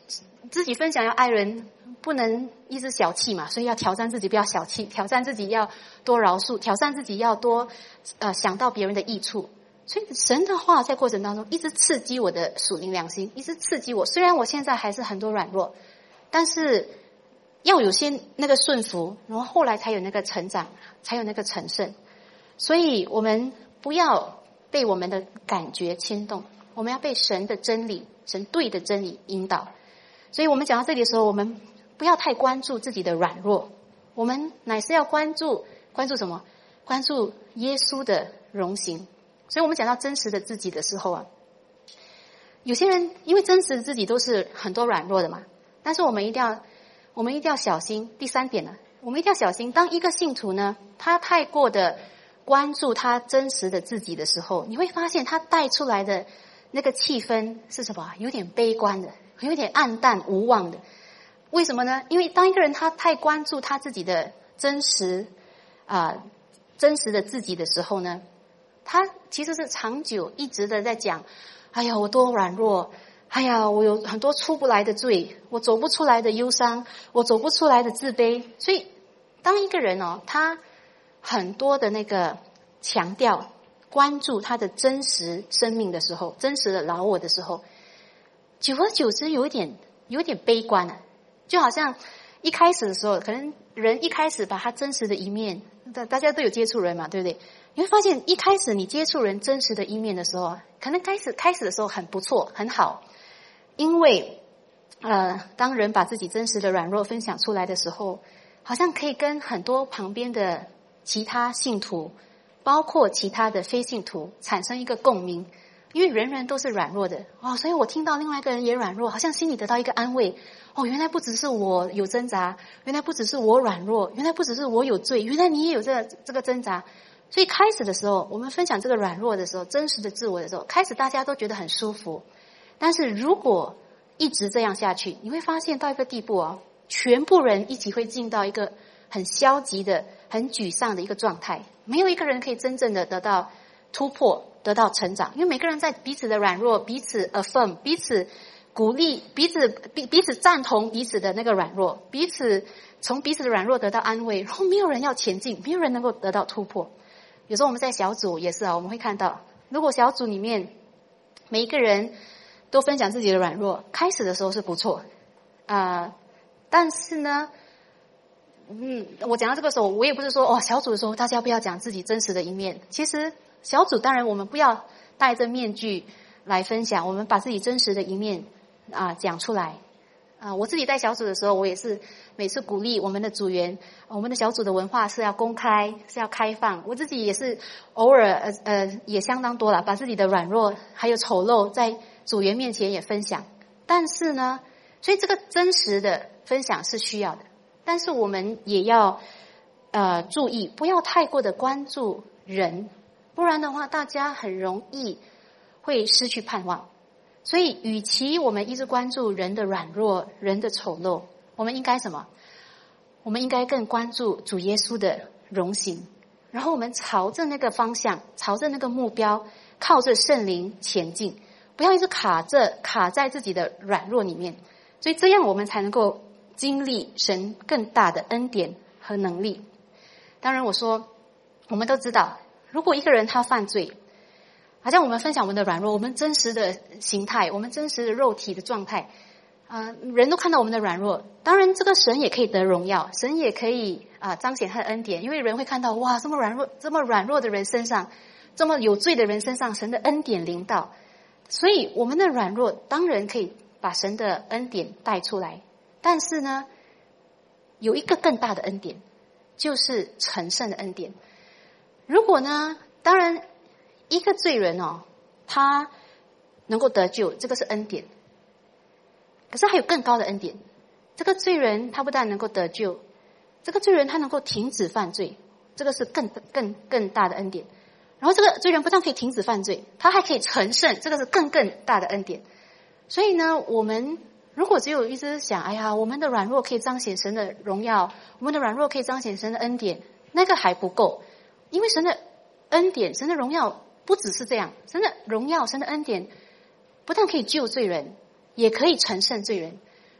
自己分享要爱人，不能一直小气嘛，所以要挑战自己不要小气，挑战自己要多饶恕，挑战自己要多想到别人的益处。所以神的话在过程当中一直刺激我的属灵良心，一直刺激我。虽然我现在还是很多软弱，但是要有些那个顺服，然后后来才有那个成长，才有那个成圣。所以我们不要被我们的感觉牵动，我们要被神的真理，神对的真理引导。所以我们讲到这里的时候，我们不要太关注自己的软弱，我们乃是要关注什么？关注耶稣的荣行。所以我们讲到真实的自己的时候啊，有些人因为真实的自己都是很多软弱的嘛，但是我们一定要小心。第三点呢，我们一定要小心，当一个信徒呢，他太过的关注他真实的自己的时候，你会发现他带出来的那个气氛是什么？有点悲观的，有点暗淡无望的。为什么呢？因为当一个人他太关注他自己的真实的自己的时候呢，他其实是长久一直的在讲，哎呀我多软弱，哎呀我有很多出不来的罪，我走不出来的忧伤，我走不出来的自卑。所以当一个人他很多的那个强调关注他的真实生命的时候，真实的老我的时候，久而久之有一点悲观了。就好像一开始的时候，可能人一开始把他真实的一面，大家都有接触人嘛，对不对？你会发现一开始你接触人真实的一面的时候，可能开始的时候很不错很好，因为当人把自己真实的软弱分享出来的时候，好像可以跟很多旁边的其他信徒，包括其他的非信徒产生一个共鸣。因为人人都是软弱的所以我听到另外一个人也软弱，好像心里得到一个安慰。原来不只是我有挣扎，原来不只是我软弱，原来不只是我有罪，原来你也有这个挣扎。所以开始的时候，我们分享这个软弱的时候，真实的自我的时候，开始大家都觉得很舒服。但是如果一直这样下去，你会发现到一个地步全部人一起会进到一个很消极的、很沮丧的一个状态，没有一个人可以真正的得到突破，得到成长。因为每个人在彼此的软弱，彼此 affirm， 彼此鼓励，彼此赞同彼此的那个软弱，从彼此的软弱得到安慰，然后没有人要前进，没有人能够得到突破。有时候我们在小组也是我们会看到，如果小组里面每一个人都分享自己的软弱，开始的时候是不错但是呢我讲到这个时候，我也不是说小组的时候大家不要讲自己真实的一面。其实小组当然我们不要戴着面具来分享，我们把自己真实的一面讲出来我自己带小组的时候，我也是每次鼓励我们的组员，我们的小组的文化是要公开，是要开放。我自己也是偶尔也相当多了，把自己的软弱还有丑陋在组员面前也分享。但是呢，所以这个真实的分享是需要的，但是我们也要注意，不要太过的关注人，不然的话大家很容易会失去盼望。所以与其我们一直关注人的软弱，人的丑陋，我们应该什么？我们应该更关注主耶稣的荣行，然后我们朝着那个方向，朝着那个目标，靠着圣灵前进，不要一直卡在自己的软弱里面。所以这样我们才能够经历神更大的恩典和能力。当然我说我们都知道，如果一个人他犯罪，好像我们分享我们的软弱，我们真实的形态，我们真实的肉体的状态人都看到我们的软弱。当然这个神也可以得荣耀，神也可以彰显他的恩典，因为人会看到哇，这么软弱的人身上，这么有罪的人身上，神的恩典临到。所以我们的软弱当然可以把神的恩典带出来，但是呢有一个更大的恩典，就是成圣的恩典。如果呢，当然一个罪人他能够得救，这个是恩典。可是还有更高的恩典，这个罪人他不但能够得救，这个罪人他能够停止犯罪，这个是更大的恩典。然后这个罪人不但可以停止犯罪，他还可以成圣，这个是更大的恩典。所以呢，我们如果只有一直想，哎呀，我们的软弱可以彰显神的荣耀，我们的软弱可以彰显神的恩典，那个还不够。因为神的恩典，神的荣耀不只是这样，神的荣耀，神的恩典不但可以救罪人，也可以成圣罪人。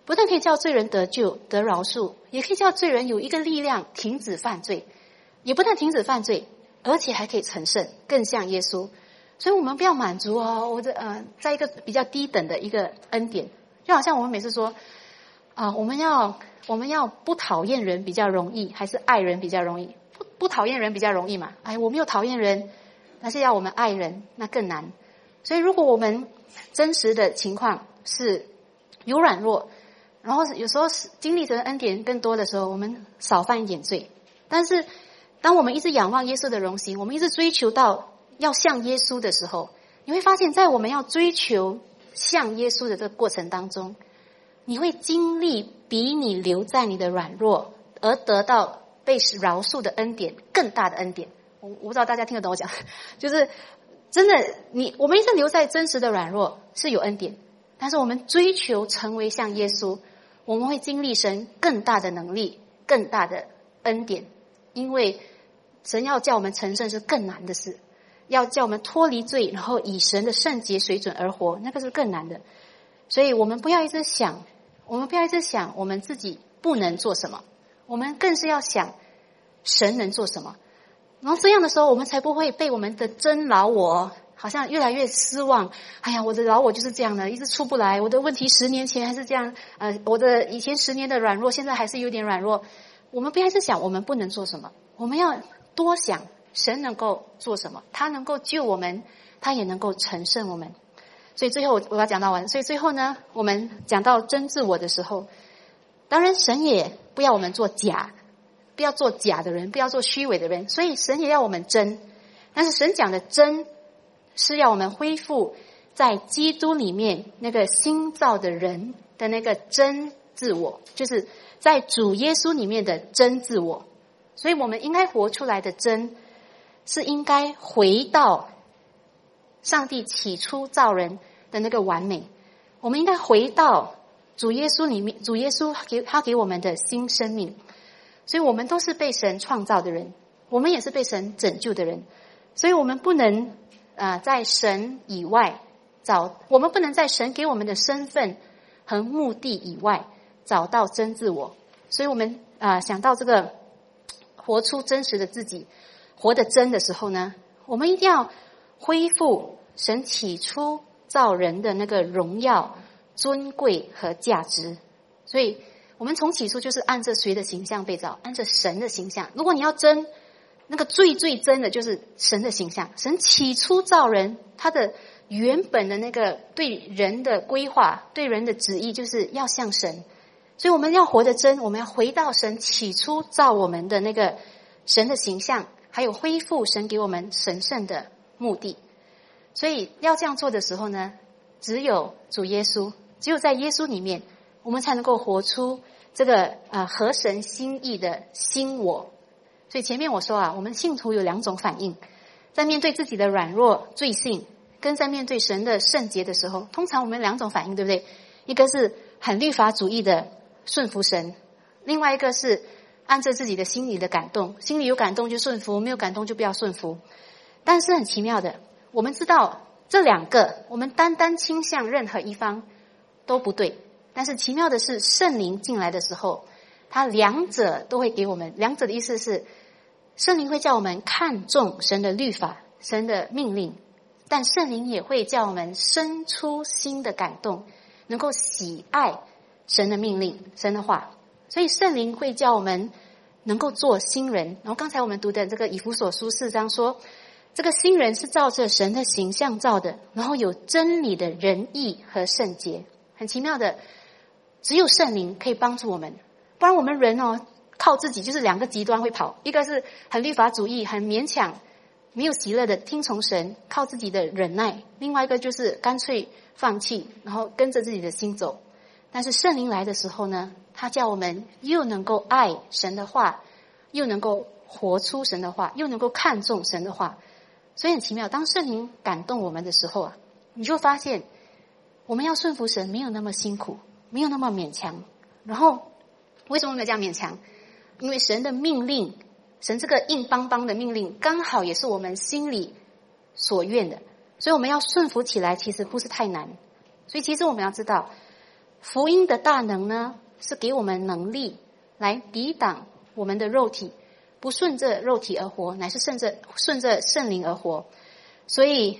不但可以叫罪人得救得饶恕，也可以叫罪人有一个力量停止犯罪，也不但停止犯罪，而且还可以成圣，更像耶稣。所以我们不要满足在一个比较低等的一个恩典，就好像我们每次说我们要不讨厌人比较容易，还是爱人比较容易？不讨厌人比较容易嘛？我没有讨厌人，但是要我们爱人那更难。所以如果我们真实的情况是有软弱，然后有时候经历着恩典更多的时候，我们少犯一点罪。但是当我们一直仰望耶稣的荣行，我们一直追求到要像耶稣的时候，你会发现在我们要追求像耶稣的这个过程当中，你会经历比你留在你的软弱而得到被饶恕的恩典更大的恩典。我不知道大家听得懂我讲，就是真的我们一直留在真实的软弱是有恩典，但是我们追求成为像耶稣，我们会经历神更大的能力更大的恩典。因为神要叫我们成圣是更难的事，要叫我们脱离罪，然后以神的圣洁水准而活，那个是更难的。所以我们不要一直想我们自己不能做什么，我们更是要想神能做什么。然后这样的时候，我们才不会被我们的真老我好像越来越失望。我的老我就是这样的，一直出不来。我的问题10年前还是这样，我的以前10年的软弱，现在还是有点软弱。我们不要一直想我们不能做什么，我们要多想神能够做什么，他能够救我们，他也能够成圣我们。所以最后我要讲到完，所以最后呢，我们讲到真自我的时候，当然神也不要我们做不要做假的人，不要做虚伪的人，所以神也要我们真。但是神讲的真是要我们恢复在基督里面那个新造的人的那个真自我，就是在主耶稣里面的真自我。所以我们应该活出来的真是应该回到上帝起初造人的那个完美，我们应该回到主耶稣里面，主耶稣他给我们的新生命。所以我们都是被神创造的人，我们也是被神拯救的人。所以我们不能在神以外我们不能在神给我们的身份和目的以外找到真自我。所以我们想到这个活出真实的自己，活得真的时候呢，我们一定要恢复神起初造人的那个荣耀、尊贵和价值。所以我们从起初就是按着谁的形象被造？按着神的形象。如果你要真，那个最真的就是神的形象。神起初造人，他的原本的那个对人的规划，对人的旨意就是要像神。所以我们要活得真，我们要回到神起初造我们的那个神的形象，还有恢复神给我们神圣的目的。所以要这样做的时候呢，只有主耶稣，只有在耶稣里面，我们才能够活出这个合神心意的新我。所以前面我说我们信徒有2种反应，在面对自己的软弱罪性，跟在面对神的圣洁的时候，通常我们2种反应，对不对？一个是很律法主义的顺服神，另外一个是按照自己的心里的感动，心里有感动就顺服，没有感动就不要顺服。但是很奇妙的，我们知道这2个，我们单单倾向任何一方都不对。但是奇妙的是，圣灵进来的时候，他2者都会给我们。2者的意思是，圣灵会叫我们看重神的律法、神的命令，但圣灵也会叫我们生出新的感动，能够喜爱神的命令、神的话。所以圣灵会叫我们能够做新人。然后刚才我们读的这个以弗所书4章说，这个新人是照着神的形象造的，然后有真理的仁义和圣洁。很奇妙的，只有圣灵可以帮助我们，不然我们人靠自己就是2个极端会跑，一个是很律法主义，很勉强没有喜乐的听从神，靠自己的忍耐；另外一个就是干脆放弃，然后跟着自己的心走。但是圣灵来的时候呢，他叫我们又能够爱神的话，又能够活出神的话，又能够看重神的话。所以很奇妙，当圣灵感动我们的时候你就发现我们要顺服神没有那么辛苦，没有那么勉强。然后为什么没有这样勉强？因为神的命令，神这个硬邦邦的命令刚好也是我们心里所愿的，所以我们要顺服起来其实不是太难。所以其实我们要知道， 福音的大能呢，是给我们能力来抵挡我们的肉体，不顺着肉体而活，乃是顺着圣灵而活。所以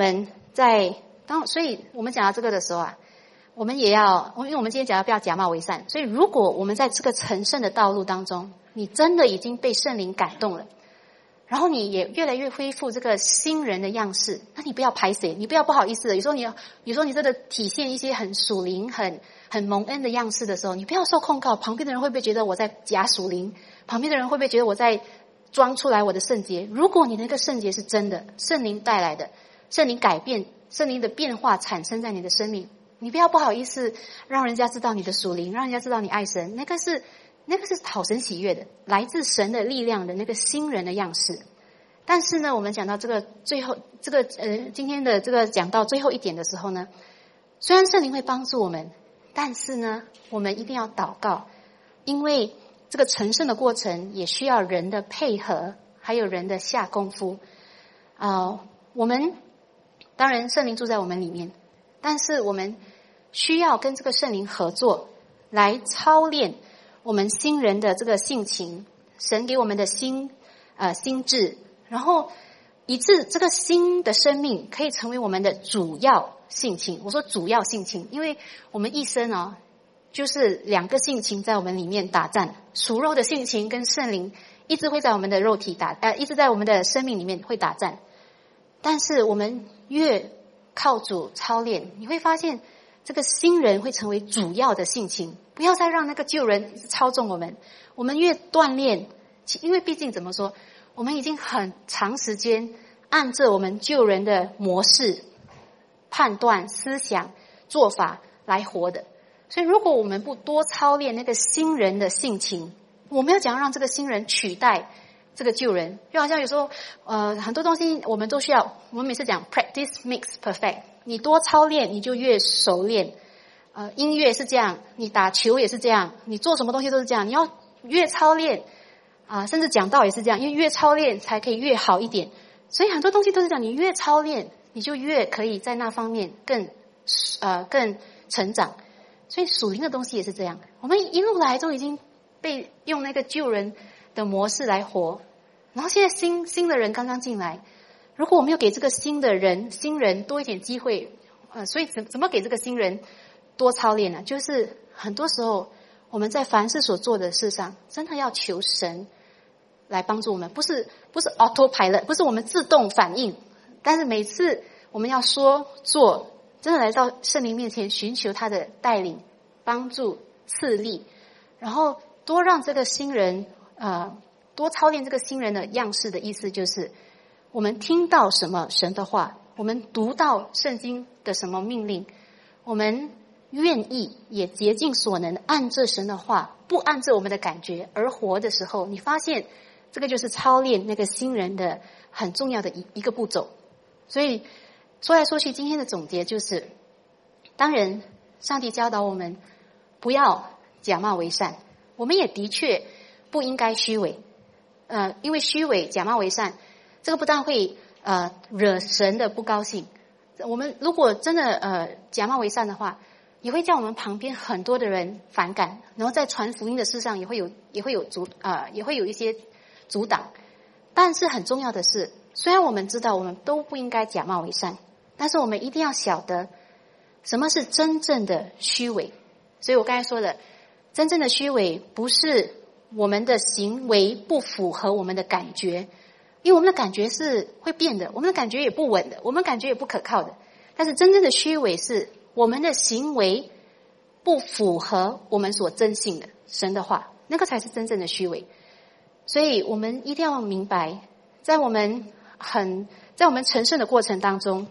所以我们讲到这个的时候啊，我们也要，因为我们今天讲到不要假冒为善，所以如果我们在这个成圣的道路当中，你真的已经被圣灵感动了，然后你也越来越恢复这个新人的样式，那你不要排斥，你不要不好意思的。有时候你真的体现一些很属灵、很蒙恩的样式的时候，你不要受控告。旁边的人会不会觉得我在假属灵？旁边的人会不会觉得我在装出来我的圣洁？如果你那个圣洁是真的，圣灵带来的，圣灵改变，圣灵的变化产生在你的生命，你不要不好意思让人家知道你的属灵，让人家知道你爱神，那个是讨神喜悦的，来自神的力量的那个新人的样式。但是呢，我们讲到这个最后今天的这个讲到最后一点的时候呢，虽然圣灵会帮助我们，但是呢，我们一定要祷告，因为这个成圣的过程也需要人的配合，还有人的下功夫。我们当然圣灵住在我们里面，但是我们需要跟这个圣灵合作，来操练我们新人的这个性情，神给我们的心智，然后以致这个新的生命可以成为我们的主要性情。我说主要性情，因为我们一生就是两个性情在我们里面打战，属肉的性情跟圣灵一直会在我们的肉体一直在我们的生命里面会打战。但是我们越靠主操练，你会发现这个新人会成为主要的性情，不要再让那个旧人操纵我们。我们越锻炼，因为毕竟怎么说，我们已经很长时间按着我们旧人的模式、判断、思想、做法来活的。所以如果我们不多操练那个新人的性情，我们要讲让这个新人取代这个旧人，就好像有时候很多东西我们都需要，我们每次讲 practice makes perfect， 你多操练你就越熟练。音乐是这样，你打球也是这样，你做什么东西都是这样，你要越操练甚至讲道也是这样，因为越操练才可以越好一点。所以很多东西都是这样，你越操练你就越可以在那方面更成长。所以属灵的东西也是这样，我们一路来都已经被用那个旧人的模式来活，然后现在新的人刚刚进来，如果我们要给这个新人多一点机会，所以怎么给这个新人多操练呢？就是很多时候我们在凡事所做的事上，真的要求神来帮助我们，不是 autopilot， 不是我们自动反应，但是每次我们要说做，真的来到圣灵面前寻求他的带领、帮助、赐力，然后多让这个新人多操练这个新人的样式的意思就是，我们听到什么神的话，我们读到圣经的什么命令，我们愿意也竭尽所能按着神的话，不按着我们的感觉而活的时候，你发现这个就是操练那个新人的很重要的一个步骤。所以说来说去，今天的总结就是，当然上帝教导我们不要假冒为善，我们也的确不应该虚伪，因为虚伪假冒为善，这个不但会惹神的不高兴，我们如果真的假冒为善的话，也会叫我们旁边很多的人反感，然后在传福音的事上也会有一些阻挡。但是很重要的是，虽然我们知道我们都不应该假冒为善，但是我们一定要晓得什么是真正的虚伪。所以我刚才说的，真正的虚伪不是我们的行为不符合我们的感觉，因为我们的感觉是会变的，我们的感觉也不稳的，我们感觉也不可靠的。但是真正的虚伪是我们的行为不符合我们所真信的神的话，那个才是真正的虚伪。所以我们一定要明白，在我们成圣的过程当中，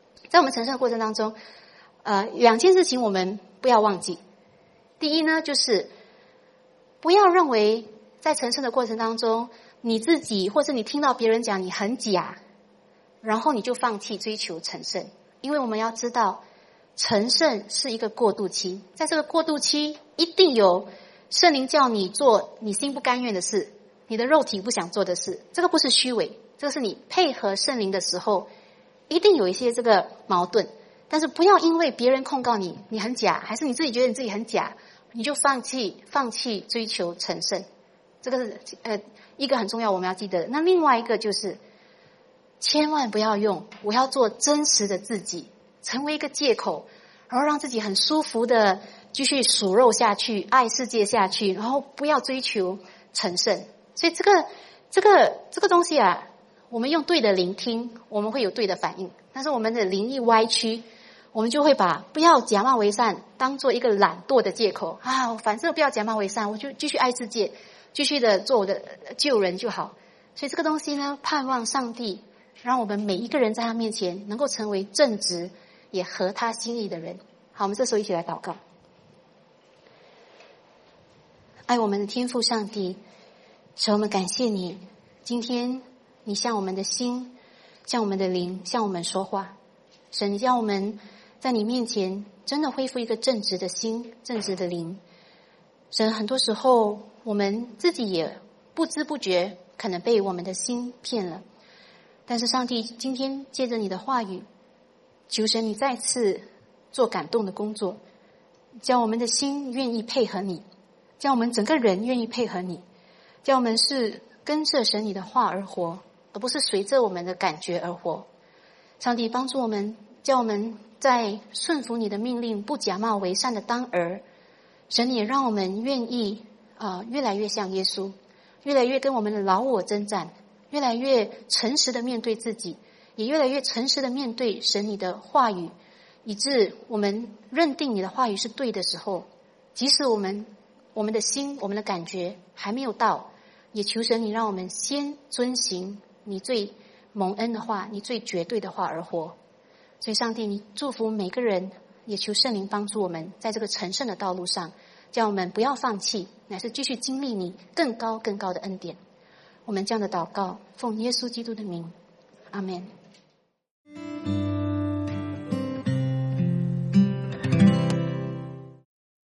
两件事情我们不要忘记。第一呢，就是不要认为在成圣的过程当中，你自己或是你听到别人讲你很假，然后你就放弃追求成圣。因为我们要知道，成圣是一个过渡期，在这个过渡期一定有圣灵叫你做你心不甘愿的事，你的肉体不想做的事，这个不是虚伪，这个是你配合圣灵的时候一定有一些这个矛盾。 但是不要因为别人控告你，你很假，还是你自己觉得你自己很假，你就放弃追求成圣。这个是一个很重要我们要记得的。那另外一个就是千万不要用我要做真实的自己成为一个借口，然后让自己很舒服的继续数肉下去，爱世界下去，然后不要追求成圣。所以这个东西啊，我们用对的聆听，我们会有对的反应。但是我们的灵一歪曲，我们就会把不要假冒为善当做一个懒惰的借口啊！反正不要假冒为善，我就继续爱世界，继续的做我的救人就好。所以这个东西呢，盼望上帝让我们每一个人在他面前能够成为正直也合他心意的人。好，我们这时候一起来祷告。爱我们的天父上帝，使我们感谢你，今天你向我们的心，向我们的灵，向我们说话。神，你叫我们在你面前真的恢复一个正直的心，正直的灵。神，很多时候我们自己也不知不觉可能被我们的心骗了，但是上帝今天借着你的话语，求神你再次做感动的工作，叫我们的心愿意配合你，叫我们整个人愿意配合你，叫我们是跟着神你的话而活，而不是随着我们的感觉而活。上帝帮助我们，叫我们在顺服你的命令，不假冒为善的当儿。神也让我们愿意越来越像耶稣，越来越跟我们的老我征战，越来越诚实的面对自己，也越来越诚实的面对神你的话语，以致我们认定你的话语是对的时候，即使我们的心，我们的感觉还没有到，也求神你让我们先遵行你最蒙恩的话，你最绝对的话而活。所以上帝，你祝福每个人，也求圣灵帮助我们在这个成圣的道路上，叫我们不要放弃，乃是继续经历你更高更高的恩典。我们这样的祷告，奉耶稣基督的名，阿们。